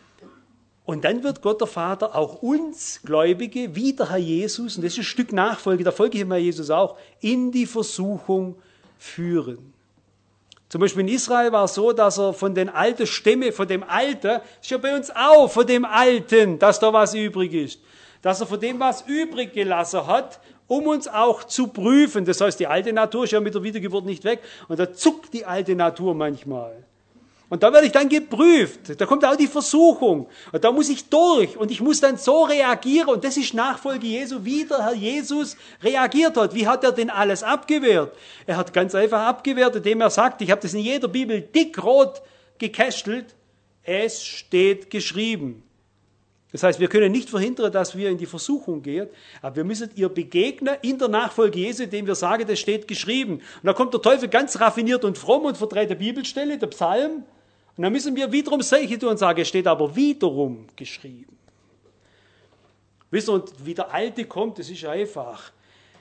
Und dann wird Gott der Vater auch uns Gläubige, wie der Herr Jesus, und das ist ein Stück Nachfolge, da folge ich dem Herr Jesus auch, in die Versuchung führen. Zum Beispiel in Israel war es so, dass er von den alten Stämmen, von dem Alten, das ist ja bei uns auch, von dem Alten, dass da was übrig ist, dass er von dem was übrig gelassen hat, um uns auch zu prüfen. Das heißt, die alte Natur ist ja mit der Wiedergeburt nicht weg und da zuckt die alte Natur manchmal. Und da werde ich dann geprüft. Da kommt auch die Versuchung. Und da muss ich durch. Und ich muss dann so reagieren. Und das ist Nachfolge Jesu, wie der Herr Jesus reagiert hat. Wie hat er denn alles abgewehrt? Er hat ganz einfach abgewehrt, indem er sagt, ich habe das in jeder Bibel dickrot gekästelt, es steht geschrieben. Das heißt, wir können nicht verhindern, dass wir in die Versuchung gehen, aber wir müssen ihr begegnen in der Nachfolge Jesu, indem wir sagen, das steht geschrieben. Und dann kommt der Teufel ganz raffiniert und fromm und verdreht die Bibelstelle, der Psalm. Und dann müssen wir wiederum solche tun und sagen, es steht aber wiederum geschrieben. Wisst ihr, und wie der Alte kommt, das ist einfach.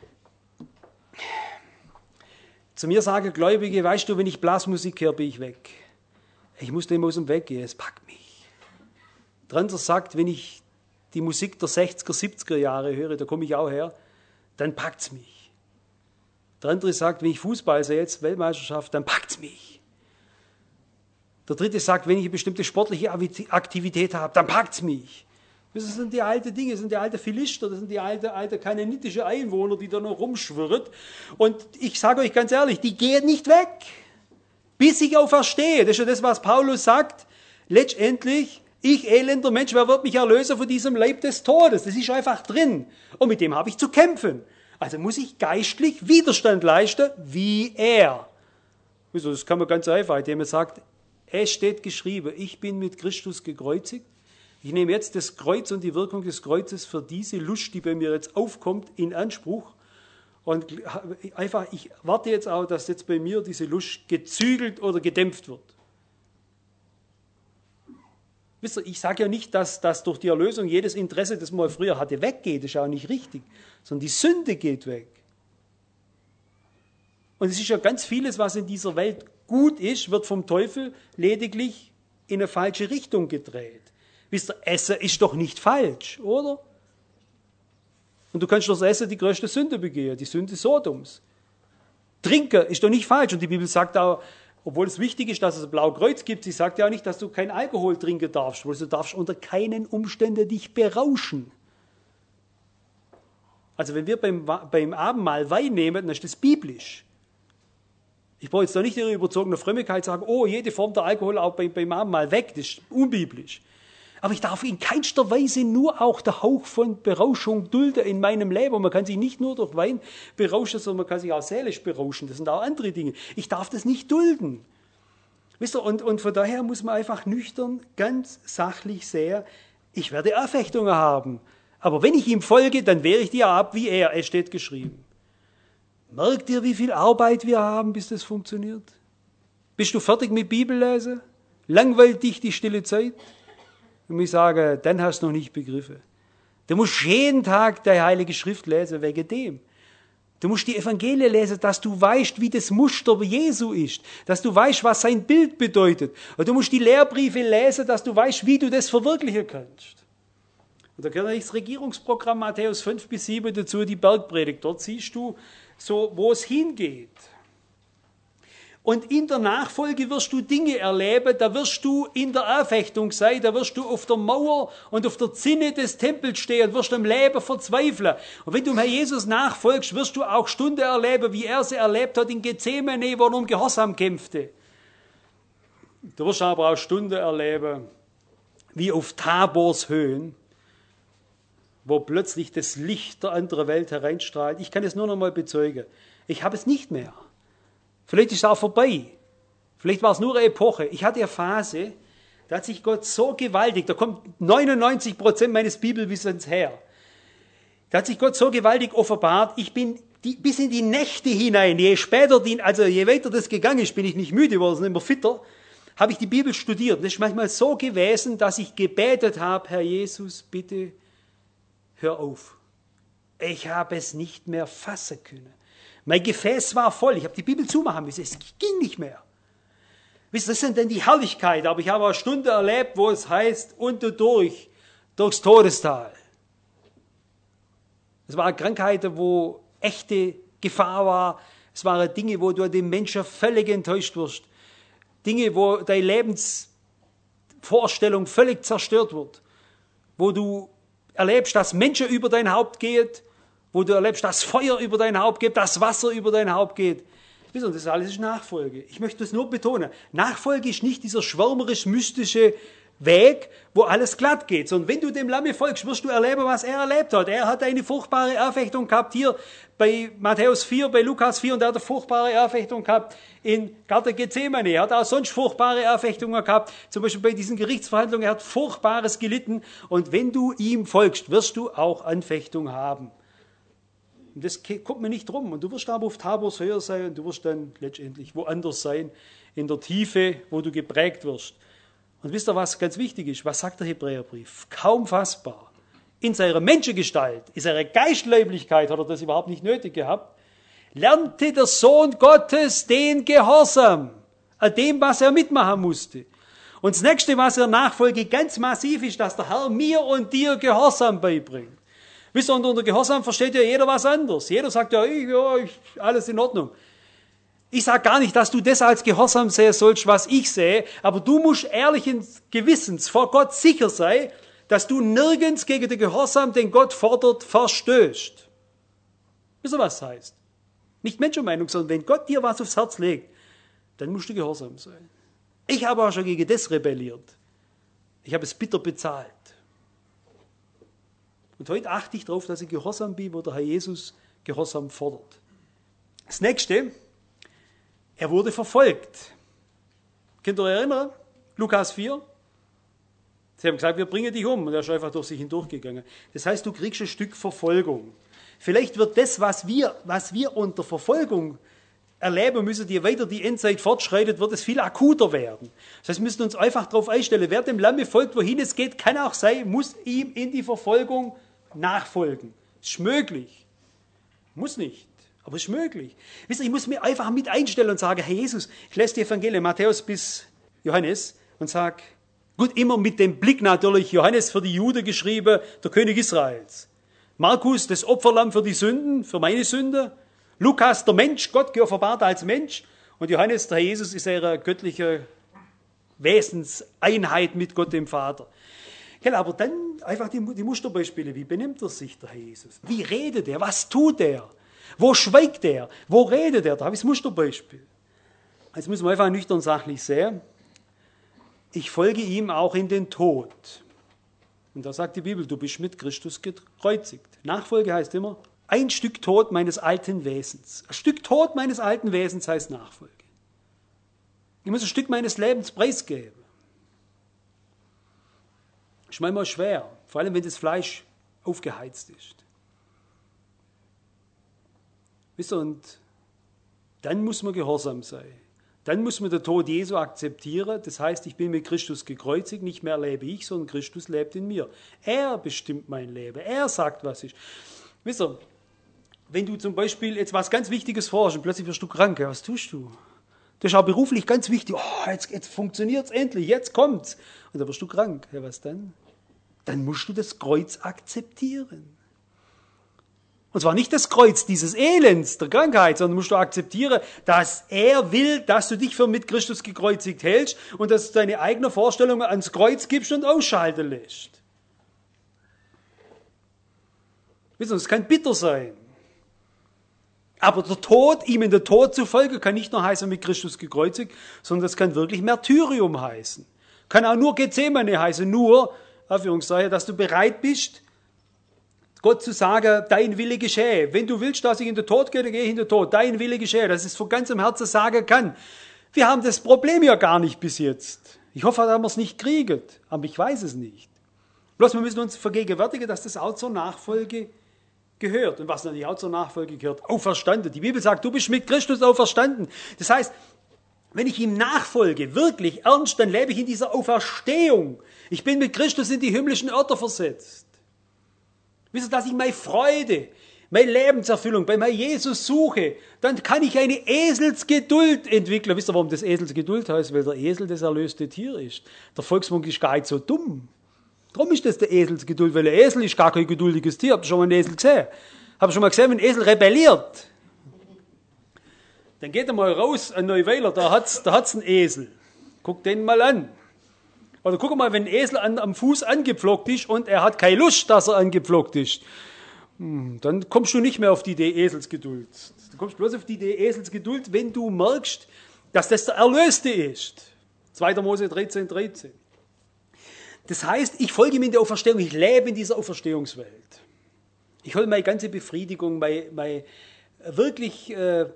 Zu mir sagen Gläubige, weißt du, wenn ich Blasmusik höre, bin ich weg. Ich muss dem aus dem Weg gehen, es packt mich. Der andere sagt, wenn ich die Musik der 60er, 70er Jahre höre, da komme ich auch her, dann packt es mich. Der andere sagt, wenn ich Fußball sehe, jetzt Weltmeisterschaft, dann packt es mich. Der dritte sagt, wenn ich eine bestimmte sportliche Aktivität habe, dann packt es mich. Das sind die alten Dinge, das sind die alten Philister, das sind die alten kanaanitischen Einwohner, die da noch rumschwirren. Und ich sage euch ganz ehrlich, die gehen nicht weg, bis ich auferstehe. Das ist ja das, was Paulus sagt. Letztendlich, ich elender Mensch, wer wird mich erlösen von diesem Leib des Todes? Das ist einfach drin. Und mit dem habe ich zu kämpfen. Also muss ich geistlich Widerstand leisten, wie er. Also das kann man ganz einfach, indem er sagt, es steht geschrieben, ich bin mit Christus gekreuzigt. Ich nehme jetzt das Kreuz und die Wirkung des Kreuzes für diese Lust, die bei mir jetzt aufkommt, in Anspruch. Und einfach, ich warte jetzt auch, dass jetzt bei mir diese Lust gezügelt oder gedämpft wird. Wisst ihr, ich sage ja nicht, dass durch die Erlösung jedes Interesse, das man früher hatte, weggeht. Das ist auch nicht richtig. Sondern die Sünde geht weg. Und es ist ja ganz vieles, was in dieser Welt gut ist, wird vom Teufel lediglich in eine falsche Richtung gedreht. Wisst ihr, Essen ist doch nicht falsch, oder? Und du kannst durch das Essen die größte Sünde begehen, die Sünde Sodoms. Trinken ist doch nicht falsch. Und die Bibel sagt auch, obwohl es wichtig ist, dass es ein Blaukreuz gibt, sie sagt ja auch nicht, dass du kein Alkohol trinken darfst, weil du darfst unter keinen Umständen dich berauschen. Also wenn wir beim Abendmahl Wein nehmen, dann ist das biblisch. Ich brauche jetzt da nicht ihre überzogene Frömmigkeit sagen, oh, jede Form der Alkohol auch beim Abendmahl weg, das ist unbiblisch. Aber ich darf in keinster Weise nur auch der Hauch von Berauschung dulden in meinem Leben. Und man kann sich nicht nur durch Wein berauschen, sondern man kann sich auch seelisch berauschen. Das sind auch andere Dinge. Ich darf das nicht dulden. Wisst ihr, und von daher muss man einfach nüchtern, ganz sachlich sehen, ich werde Anfechtungen haben. Aber wenn ich ihm folge, dann wehre ich die ab, wie er. Es steht geschrieben. Merkt ihr, wie viel Arbeit wir haben, bis das funktioniert? Bist du fertig mit Bibellesen? Langweilt dich die stille Zeit? Und ich sage, dann hast du noch nicht begriffen. Du musst jeden Tag die Heilige Schrift lesen, wegen dem. Du musst die Evangelien lesen, dass du weißt, wie das Muster Jesu ist. Dass du weißt, was sein Bild bedeutet. Und du musst die Lehrbriefe lesen, dass du weißt, wie du das verwirklichen kannst. Und da gehört das Regierungsprogramm Matthäus 5-7 dazu, die Bergpredigt. Dort siehst du, so, wo es hingeht. Und in der Nachfolge wirst du Dinge erleben, da wirst du in der Anfechtung sein, da wirst du auf der Mauer und auf der Zinne des Tempels stehen, wirst am Leben verzweifeln. Und wenn du dem Herrn Jesus nachfolgst, wirst du auch Stunden erleben, wie er sie erlebt hat in Gethsemane, wo er um Gehorsam kämpfte. Du wirst aber auch Stunden erleben, wie auf Tabors Höhen, wo plötzlich das Licht der anderen Welt hereinstrahlt. Ich kann es nur noch mal bezeugen. Ich habe es nicht mehr. Vielleicht ist es auch vorbei. Vielleicht war es nur eine Epoche. Ich hatte eine Phase, da hat sich Gott so gewaltig, da kommt 99% meines Bibelwissens her, da hat sich Gott so gewaltig offenbart, ich bin bis in die Nächte hinein, je weiter das gegangen ist, bin ich nicht müde geworden, immer fitter, habe ich die Bibel studiert. Das ist manchmal so gewesen, dass ich gebetet habe, Herr Jesus, bitte hör auf. Ich habe es nicht mehr fassen können. Mein Gefäß war voll. Ich habe die Bibel zumachen müssen. Es ging nicht mehr. Wisst ihr, das sind denn die Herrlichkeit. Aber ich habe eine Stunde erlebt, wo es heißt, durchs Todestal. Es waren Krankheiten, wo echte Gefahr war. Es waren Dinge, wo du an den Menschen völlig enttäuscht wirst. Dinge, wo deine Lebensvorstellung völlig zerstört wird. Wo du erlebst, dass Menschen über dein Haupt gehen, wo du erlebst, dass Feuer über dein Haupt geht, dass Wasser über dein Haupt geht. Wisst ihr, das alles ist Nachfolge. Ich möchte das nur betonen. Nachfolge ist nicht dieser schwärmerisch-mystische Weg, wo alles glatt geht, sondern wenn du dem Lamme folgst, wirst du erleben, was er erlebt hat. Er hat eine furchtbare Erfechtung gehabt hier bei Matthäus 4, bei Lukas 4, und er hat eine furchtbare Erfechtung gehabt in Garten Gethsemane. Er hat auch sonst furchtbare Erfechtungen gehabt, zum Beispiel bei diesen Gerichtsverhandlungen. Er hat Furchtbares gelitten, und wenn du ihm folgst, wirst du auch Anfechtung haben. Und das kommt mir nicht drum. Und du wirst aber auf Tabors höher sein, und du wirst dann letztendlich woanders sein, in der Tiefe, wo du geprägt wirst. Und wisst ihr, was ganz wichtig ist? Was sagt der Hebräerbrief? Kaum fassbar. In seiner Menschengestalt, in seiner Geistleiblichkeit hat er das überhaupt nicht nötig gehabt, lernte der Sohn Gottes den Gehorsam an dem, was er mitmachen musste. Und das Nächste, was er nachfolge, ganz massiv ist, dass der Herr mir und dir Gehorsam beibringt. Wisst ihr, und unter Gehorsam versteht ja jeder was anderes. Jeder sagt ja, alles in Ordnung. Ich sage gar nicht, dass du das als Gehorsam sehen sollst, was ich sehe, aber du musst ehrlichen Gewissens vor Gott sicher sein, dass du nirgends gegen den Gehorsam, den Gott fordert, verstößt. Wisst ihr, was das heißt? Nicht Menschenmeinung, sondern wenn Gott dir was aufs Herz legt, dann musst du gehorsam sein. Ich habe auch schon gegen das rebelliert. Ich habe es bitter bezahlt. Und heute achte ich darauf, dass ich gehorsam bin, wo der Herr Jesus Gehorsam fordert. Das Nächste, er wurde verfolgt. Könnt ihr euch erinnern? Lukas 4. Sie haben gesagt, wir bringen dich um. Und er ist einfach durch sich hindurchgegangen. Das heißt, du kriegst ein Stück Verfolgung. Vielleicht wird das, was wir unter Verfolgung erleben müssen, je weiter die Endzeit fortschreitet, wird es viel akuter werden. Das heißt, wir müssen uns einfach darauf einstellen. Wer dem Lamme folgt, wohin es geht, kann auch sein, muss ihm in die Verfolgung nachfolgen. Ist möglich. Muss nicht, aber ist möglich. Wisst ihr, ich muss mir einfach mit einstellen und sagen, Herr Jesus, ich lese die Evangelien, Matthäus bis Johannes, und sage, gut, immer mit dem Blick natürlich, Johannes für die Juden geschrieben, der König Israels. Markus, das Opferlamm für die Sünden, für meine Sünde. Lukas, der Mensch, Gott geoffenbart als Mensch. Und Johannes, der Herr Jesus, ist ihre göttliche Wesenseinheit mit Gott dem Vater. Ja, aber dann einfach die Musterbeispiele. Wie benimmt er sich, der Herr Jesus? Wie redet er? Was tut er? Wo schweigt er? Wo redet er? Da habe ich das Musterbeispiel. Jetzt müssen wir einfach nüchtern sachlich sehen. Ich folge ihm auch in den Tod. Und da sagt die Bibel, du bist mit Christus gekreuzigt. Nachfolge heißt immer, ein Stück Tod meines alten Wesens. Ein Stück Tod meines alten Wesens heißt Nachfolge. Ich muss ein Stück meines Lebens preisgeben. Ist manchmal schwer, vor allem wenn das Fleisch aufgeheizt ist. Wisst ihr, und dann muss man gehorsam sein. Dann muss man den Tod Jesu akzeptieren. Das heißt, ich bin mit Christus gekreuzigt, nicht mehr lebe ich, sondern Christus lebt in mir. Er bestimmt mein Leben. Er sagt, was ist. Wisst ihr, wenn du zum Beispiel jetzt was ganz Wichtiges vorhast und plötzlich wirst du krank, was tust du? Das ist auch beruflich ganz wichtig. Oh, jetzt funktioniert es endlich, jetzt kommt's. Und dann wirst du krank. Ja, was dann? Dann musst du das Kreuz akzeptieren. Und zwar nicht das Kreuz dieses Elends, der Krankheit, sondern musst du akzeptieren, dass er will, dass du dich für mit Christus gekreuzigt hältst und dass du deine eigenen Vorstellungen ans Kreuz gibst und ausschalten lässt. Wisst ihr, es kann bitter sein. Aber der Tod, ihm in den Tod zu folgen, kann nicht nur heißen, mit Christus gekreuzigt, sondern das kann wirklich Märtyrium heißen. Kann auch nur Gethsemane heißen, nur, Anführungszeichen, dass du bereit bist, Gott zu sagen, dein Wille geschehe. Wenn du willst, dass ich in den Tod gehe, dann gehe ich in den Tod. Dein Wille geschehe, dass ich es von ganzem Herzen sagen kann. Wir haben das Problem ja gar nicht bis jetzt. Ich hoffe, dass wir es nicht kriegen, aber ich weiß es nicht. Bloß wir müssen uns vergegenwärtigen, dass das auch zur Nachfolge gehört. Und was natürlich auch zur Nachfolge gehört, auferstanden. Die Bibel sagt, du bist mit Christus auferstanden. Das heißt, wenn ich ihm nachfolge, wirklich ernst, dann lebe ich in dieser Auferstehung. Ich bin mit Christus in die himmlischen Örter versetzt. Wisst ihr, dass ich meine Freude, meine Lebenserfüllung bei meinem Jesus suche, dann kann ich eine Eselsgeduld entwickeln. Wisst ihr, warum das Eselsgeduld heißt? Weil der Esel das erlöste Tier ist. Der Volksmund ist gar nicht so dumm. Darum ist das der Eselsgeduld, weil der Esel ist gar kein geduldiges Tier. Habt ihr schon mal einen Esel gesehen? Habt ihr schon mal gesehen, wenn ein Esel rebelliert? Dann geht er mal raus, ein Neuweiler, da hat's einen Esel. Guckt den mal an. Oder guck mal, wenn ein Esel am Fuß angepflockt ist und er hat keine Lust, dass er angepflockt ist, dann kommst du nicht mehr auf die Idee Eselsgeduld. Du kommst bloß auf die Idee Eselsgeduld, wenn du merkst, dass das der Erlöste ist. 2. Mose 13,13. Das heißt, ich folge ihm in der Auferstehung, ich lebe in dieser Auferstehungswelt. Ich hole meine ganze Befriedigung, meine wirklich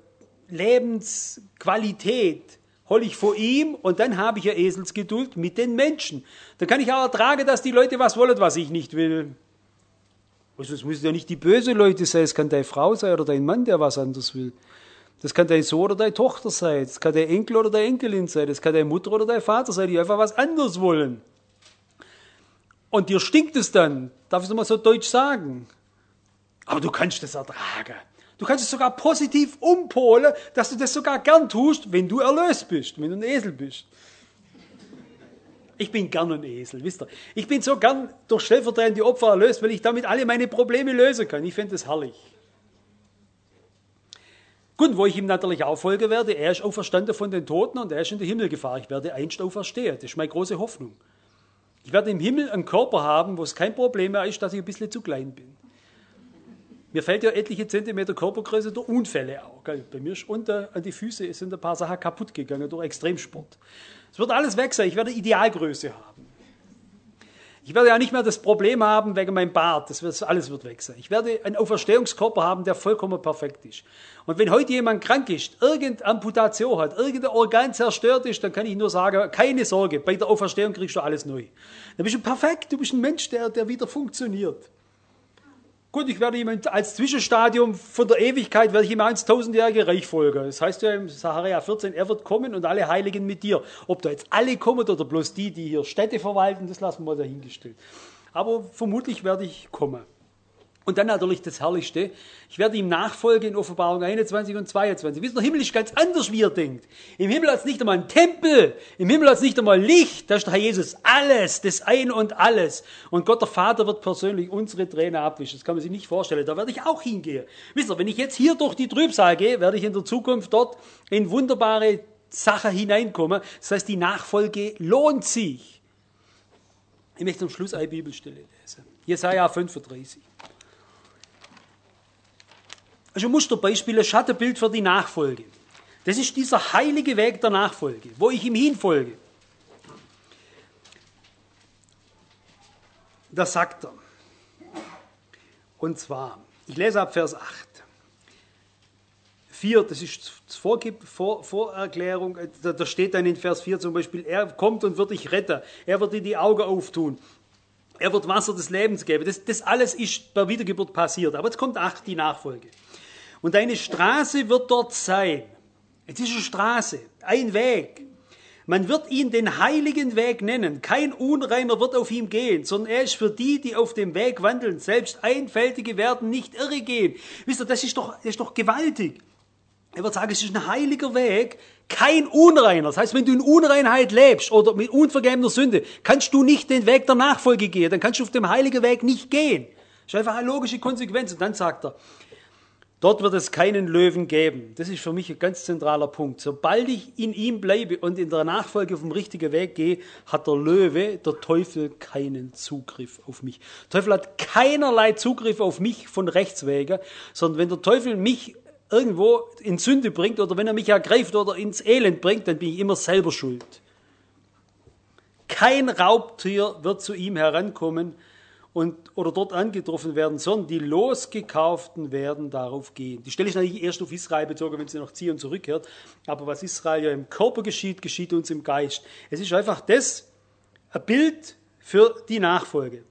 Lebensqualität hole ich vor ihm und dann habe ich ja Eselsgeduld mit den Menschen. Dann kann ich auch ertragen, dass die Leute was wollen, was ich nicht will. Also es müssen ja nicht die bösen Leute sein, es kann deine Frau sein oder dein Mann, der was anderes will. Das kann dein Sohn oder deine Tochter sein, das kann dein Enkel oder deine Enkelin sein, das kann deine Mutter oder dein Vater sein, die einfach was anderes wollen. Und dir stinkt es dann, darf ich es mal so deutsch sagen. Aber du kannst das ertragen. Du kannst es sogar positiv umpolen, dass du das sogar gern tust, wenn du erlöst bist, wenn du ein Esel bist. Ich bin gern ein Esel, wisst ihr. Ich bin so gern durch stellvertretende Opfer erlöst, weil ich damit alle meine Probleme lösen kann. Ich finde das herrlich. Gut, wo ich ihm natürlich auch folgen werde, er ist auferstanden von den Toten und er ist in den Himmel gefahren. Ich werde einst auferstehen. Das ist meine große Hoffnung. Ich werde im Himmel einen Körper haben, wo es kein Problem mehr ist, dass ich ein bisschen zu klein bin. Mir fällt ja etliche Zentimeter Körpergröße durch Unfälle auch. Gell? Bei mir ist unter an die Füße sind ein paar Sachen kaputt gegangen durch Extremsport. Es wird alles weg sein. Ich werde Idealgröße haben. Ich werde ja nicht mehr das Problem haben wegen meinem Bart. Alles wird weg sein. Ich werde einen Auferstehungskörper haben, der vollkommen perfekt ist. Und wenn heute jemand krank ist, irgendeine Amputation hat, irgendein Organ zerstört ist, dann kann ich nur sagen, keine Sorge, bei der Auferstehung kriegst du alles neu. Dann bist du perfekt, du bist ein Mensch, der wieder funktioniert. Gut, ich werde ihm als Zwischenstadium von der Ewigkeit, werde ich ihm ans 1000-jährige Reich folgen. Das heißt ja im Sacharja 14, er wird kommen und alle Heiligen mit dir. Ob da jetzt alle kommen oder bloß die hier Städte verwalten, das lassen wir mal dahingestellt. Aber vermutlich werde ich kommen. Und dann natürlich das Herrlichste, ich werde ihm nachfolgen in Offenbarung 21 und 22. Wisst ihr, der Himmel ist ganz anders, wie ihr denkt. Im Himmel hat es nicht einmal einen Tempel, im Himmel hat es nicht einmal Licht, da ist der Herr Jesus alles, das Ein und Alles. Und Gott der Vater wird persönlich unsere Tränen abwischen, das kann man sich nicht vorstellen, da werde ich auch hingehen. Wisst ihr, wenn ich jetzt hier durch die Trübsal gehe, werde ich in der Zukunft dort in wunderbare Sachen hineinkommen. Das heißt, die Nachfolge lohnt sich. Ich möchte zum Schluss eine Bibelstelle lesen. Jesaja 35. Also ein Musterbeispiel, ein Schattenbild für die Nachfolge. Das ist dieser heilige Weg der Nachfolge, wo ich ihm hinfolge. Da sagt er, und zwar, ich lese ab Vers 8. 4, das ist Vorerklärung, da steht dann in Vers 4 zum Beispiel, er kommt und wird dich retten, er wird dir die Augen auftun, er wird Wasser des Lebens geben. Das alles ist bei Wiedergeburt passiert, aber jetzt kommt 8, die Nachfolge. Und deine Straße wird dort sein. Es ist eine Straße, ein Weg. Man wird ihn den heiligen Weg nennen. Kein Unreiner wird auf ihm gehen, sondern er ist für die, die auf dem Weg wandeln. Selbst Einfältige werden nicht irre gehen. Wisst ihr, das ist doch gewaltig. Er wird sagen, es ist ein heiliger Weg, kein Unreiner. Das heißt, wenn du in Unreinheit lebst oder mit unvergebener Sünde, kannst du nicht den Weg der Nachfolge gehen. Dann kannst du auf dem heiligen Weg nicht gehen. Das ist einfach eine logische Konsequenz. Und dann sagt er, dort wird es keinen Löwen geben. Das ist für mich ein ganz zentraler Punkt. Sobald ich in ihm bleibe und in der Nachfolge auf dem richtigen Weg gehe, hat der Löwe, der Teufel, keinen Zugriff auf mich. Der Teufel hat keinerlei Zugriff auf mich von rechts wegen, sondern wenn der Teufel mich irgendwo in Sünde bringt oder wenn er mich ergreift oder ins Elend bringt, dann bin ich immer selber schuld. Kein Raubtier wird zu ihm herankommen oder dort angetroffen werden, sondern die Losgekauften werden darauf gehen. Die stelle ich natürlich erst auf Israel bezogen, wenn sie nach Zion zurückkehrt. Aber was Israel ja im Körper geschieht, geschieht uns im Geist. Es ist einfach das, ein Bild für die Nachfolge.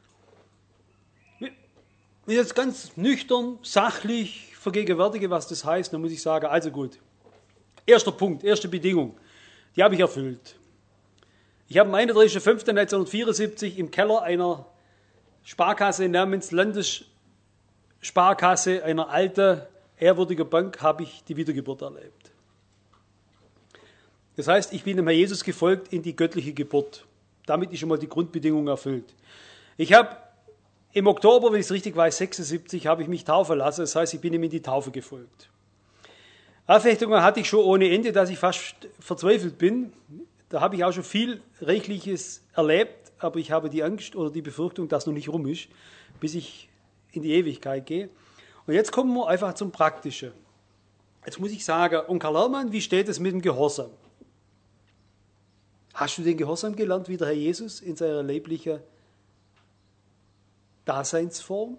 Wenn ich jetzt ganz nüchtern, sachlich vergegenwärtige, was das heißt, dann muss ich sagen, also gut. Erster Punkt, erste Bedingung, die habe ich erfüllt. Ich habe am 31.05.1974 im Keller einer Sparkasse namens Landessparkasse, einer alten, ehrwürdigen Bank, habe ich die Wiedergeburt erlebt. Das heißt, ich bin dem Herrn Jesus gefolgt in die göttliche Geburt. Damit ist schon mal die Grundbedingung erfüllt. Ich habe im Oktober, wenn ich es richtig weiß, 76, habe ich mich taufen lassen. Das heißt, ich bin ihm in die Taufe gefolgt. Anfechtungen hatte ich schon ohne Ende, dass ich fast verzweifelt bin. Da habe ich auch schon viel Reichliches erlebt, aber ich habe die Angst oder die Befürchtung, dass noch nicht rum ist, bis ich in die Ewigkeit gehe. Und jetzt kommen wir einfach zum Praktischen. Jetzt muss ich sagen, Onkel Hermann, wie steht es mit dem Gehorsam? Hast du den Gehorsam gelernt wie der Herr Jesus in seiner leiblichen Daseinsform?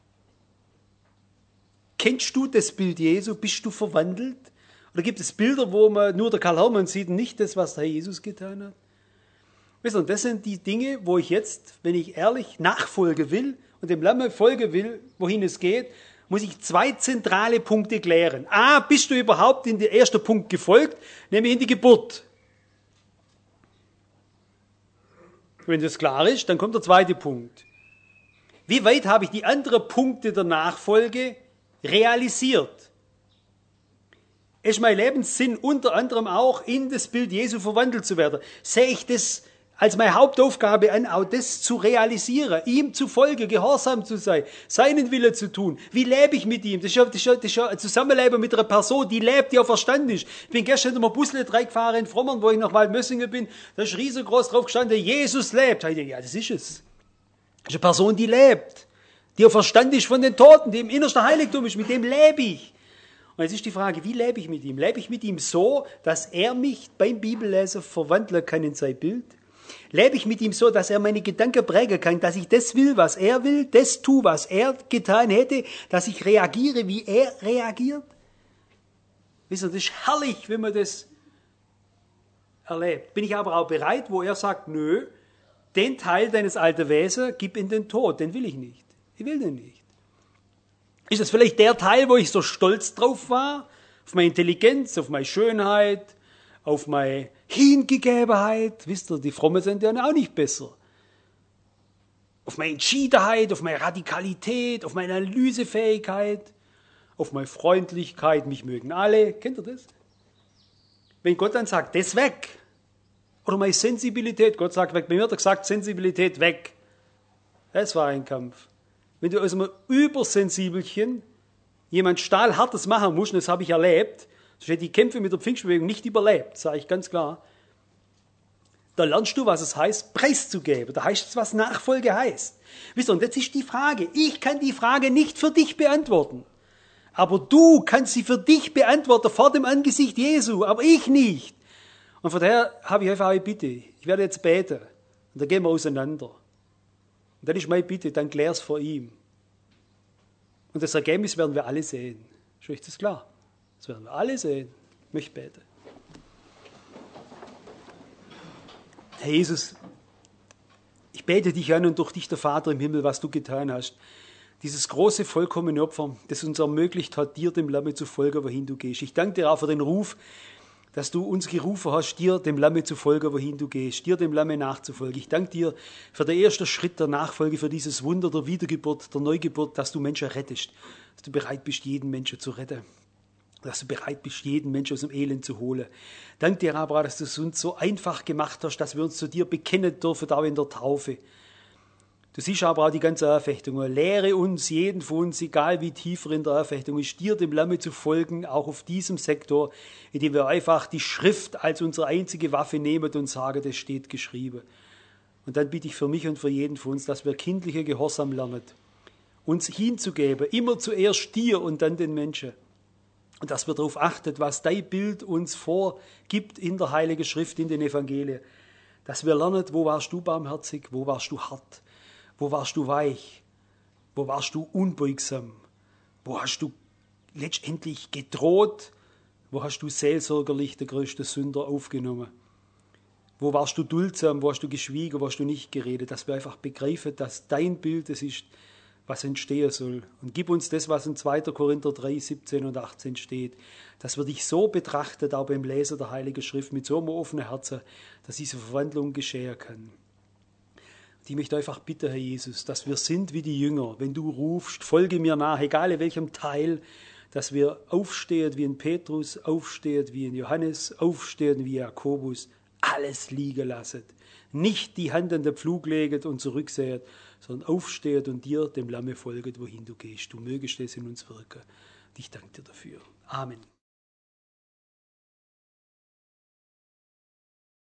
Kennst du das Bild Jesu? Bist du verwandelt? Oder gibt es Bilder, wo man nur der Karl Hermann sieht und nicht das, was der Herr Jesus getan hat? Weißt du, und das sind die Dinge, wo ich jetzt, wenn ich ehrlich nachfolgen will und dem Lamm folgen will, wohin es geht, muss ich zwei zentrale Punkte klären. A, bist du überhaupt in den ersten Punkt gefolgt, nämlich in die Geburt? Wenn das klar ist, dann kommt der zweite Punkt. Wie weit habe ich die anderen Punkte der Nachfolge realisiert? Ist mein Lebenssinn unter anderem auch in das Bild Jesu verwandelt zu werden? Sehe ich das als meine Hauptaufgabe an, auch das zu realisieren, ihm zu folgen, gehorsam zu sein, seinen Wille zu tun? Wie lebe ich mit ihm? Das ist ja ein Zusammenleben mit einer Person, die lebt, die auch Verstand ist. Ich bin gestern mal Busle gefahren in Frommern, wo ich nach Waldmössingen bin, da ist riesengroß drauf gestanden, Jesus lebt. Da ich denke, ja, das ist es. Das ist eine Person, die lebt, die auch Verstand ist von den Toten, die im innersten Heiligtum ist, mit dem lebe ich. Und jetzt ist die Frage, wie lebe ich mit ihm? Lebe ich mit ihm so, dass er mich beim Bibellesen verwandeln kann in sein Bild? Lebe ich mit ihm so, dass er meine Gedanken prägen kann, dass ich das will, was er will, das tue, was er getan hätte, dass ich reagiere, wie er reagiert? Wisst ihr, das ist herrlich, wenn man das erlebt. Bin ich aber auch bereit, wo er sagt, nö, den Teil deines alten Wesens gib in den Tod, den will ich nicht. Ich will den nicht. Ist das vielleicht der Teil, wo ich so stolz drauf war? Auf meine Intelligenz, auf meine Schönheit, auf meine Hingegebenheit? Wisst ihr, die Frommen sind ja auch nicht besser. Auf meine Entschiedenheit, auf meine Radikalität, auf meine Analysefähigkeit, auf meine Freundlichkeit, mich mögen alle. Kennt ihr das? Wenn Gott dann sagt, das weg. Oder meine Sensibilität, Gott sagt weg. Bei mir hat er gesagt, Sensibilität weg. Das war ein Kampf. Wenn du aus einem Übersensibelchen jemand Stahlhartes machen musst, und das habe ich erlebt, sonst hätte ich die Kämpfe mit der Pfingstbewegung nicht überlebt, sage ich ganz klar. Da lernst du, was es heißt, preiszugeben. Da heißt es, was Nachfolge heißt. Wisst ihr, und jetzt ist die Frage. Ich kann die Frage nicht für dich beantworten. Aber du kannst sie für dich beantworten vor dem Angesicht Jesu, aber ich nicht. Und von daher habe ich einfach eine Bitte. Ich werde jetzt beten. Und dann gehen wir auseinander. Und dann ist meine Bitte, dann klär es vor ihm. Und das Ergebnis werden wir alle sehen. Ist euch das klar? Das werden wir alle sehen. Ich möchte beten. Herr Jesus, ich bete dich an und durch dich, der Vater im Himmel, was du getan hast. dieses große, vollkommene Opfer, das uns ermöglicht hat, dir, dem Lamme, zu folgen, wohin du gehst. Ich danke dir auch für den Ruf, dass du uns gerufen hast, dir, dem Lamme, zu folgen, wohin du gehst, dir, dem Lamme, nachzufolgen. Ich danke dir für den ersten Schritt der Nachfolge, für dieses Wunder der Wiedergeburt, der Neugeburt, dass du Menschen rettest, dass du bereit bist, jeden Menschen zu retten, dass du bereit bist, jeden Menschen aus dem Elend zu holen. Danke dir aber, dass du es uns so einfach gemacht hast, dass wir uns zu dir bekennen dürfen, auch in der Taufe. Du siehst aber auch die ganze Anfechtung. Lehre uns, jeden von uns, egal wie tiefer in der Anfechtung ist, dir, dem Lamme, zu folgen, auch auf diesem Sektor, in dem wir einfach die Schrift als unsere einzige Waffe nehmen und sagen, das steht geschrieben. Und dann bitte ich für mich und für jeden von uns, dass wir kindliche Gehorsam lernen, uns hinzugeben, immer zuerst dir und dann den Menschen. Und dass wir darauf achten, was dein Bild uns vorgibt in der Heiligen Schrift, in den Evangelien. Dass wir lernen, wo warst du barmherzig, wo warst du hart, wo warst du weich, wo warst du unbeugsam, wo hast du letztendlich gedroht, wo hast du seelsorgerlich den größten Sünder aufgenommen. Wo warst du duldsam, wo hast du geschwiegen, wo hast du nicht geredet. Dass wir einfach begreifen, dass dein Bild es ist, was entstehen soll. Und gib uns das, was in 2. Korinther 3, 17 und 18 steht, dass wir dich so betrachten, auch beim Lesen der Heiligen Schrift, mit so einem offenen Herzen, dass diese Verwandlung geschehen kann. Und ich möchte einfach bitten, Herr Jesus, dass wir sind wie die Jünger. Wenn du rufst, folge mir nach, egal in welchem Teil, dass wir aufstehen wie in Petrus, aufstehen wie in Johannes, aufstehen wie Jakobus, alles liegen lassen. Nicht die Hand an den Pflug legen und zurücksehen, sondern aufstehen und dir, dem Lamme, folgen, wohin du gehst. Du mögest es in uns wirken. Und ich danke dir dafür. Amen.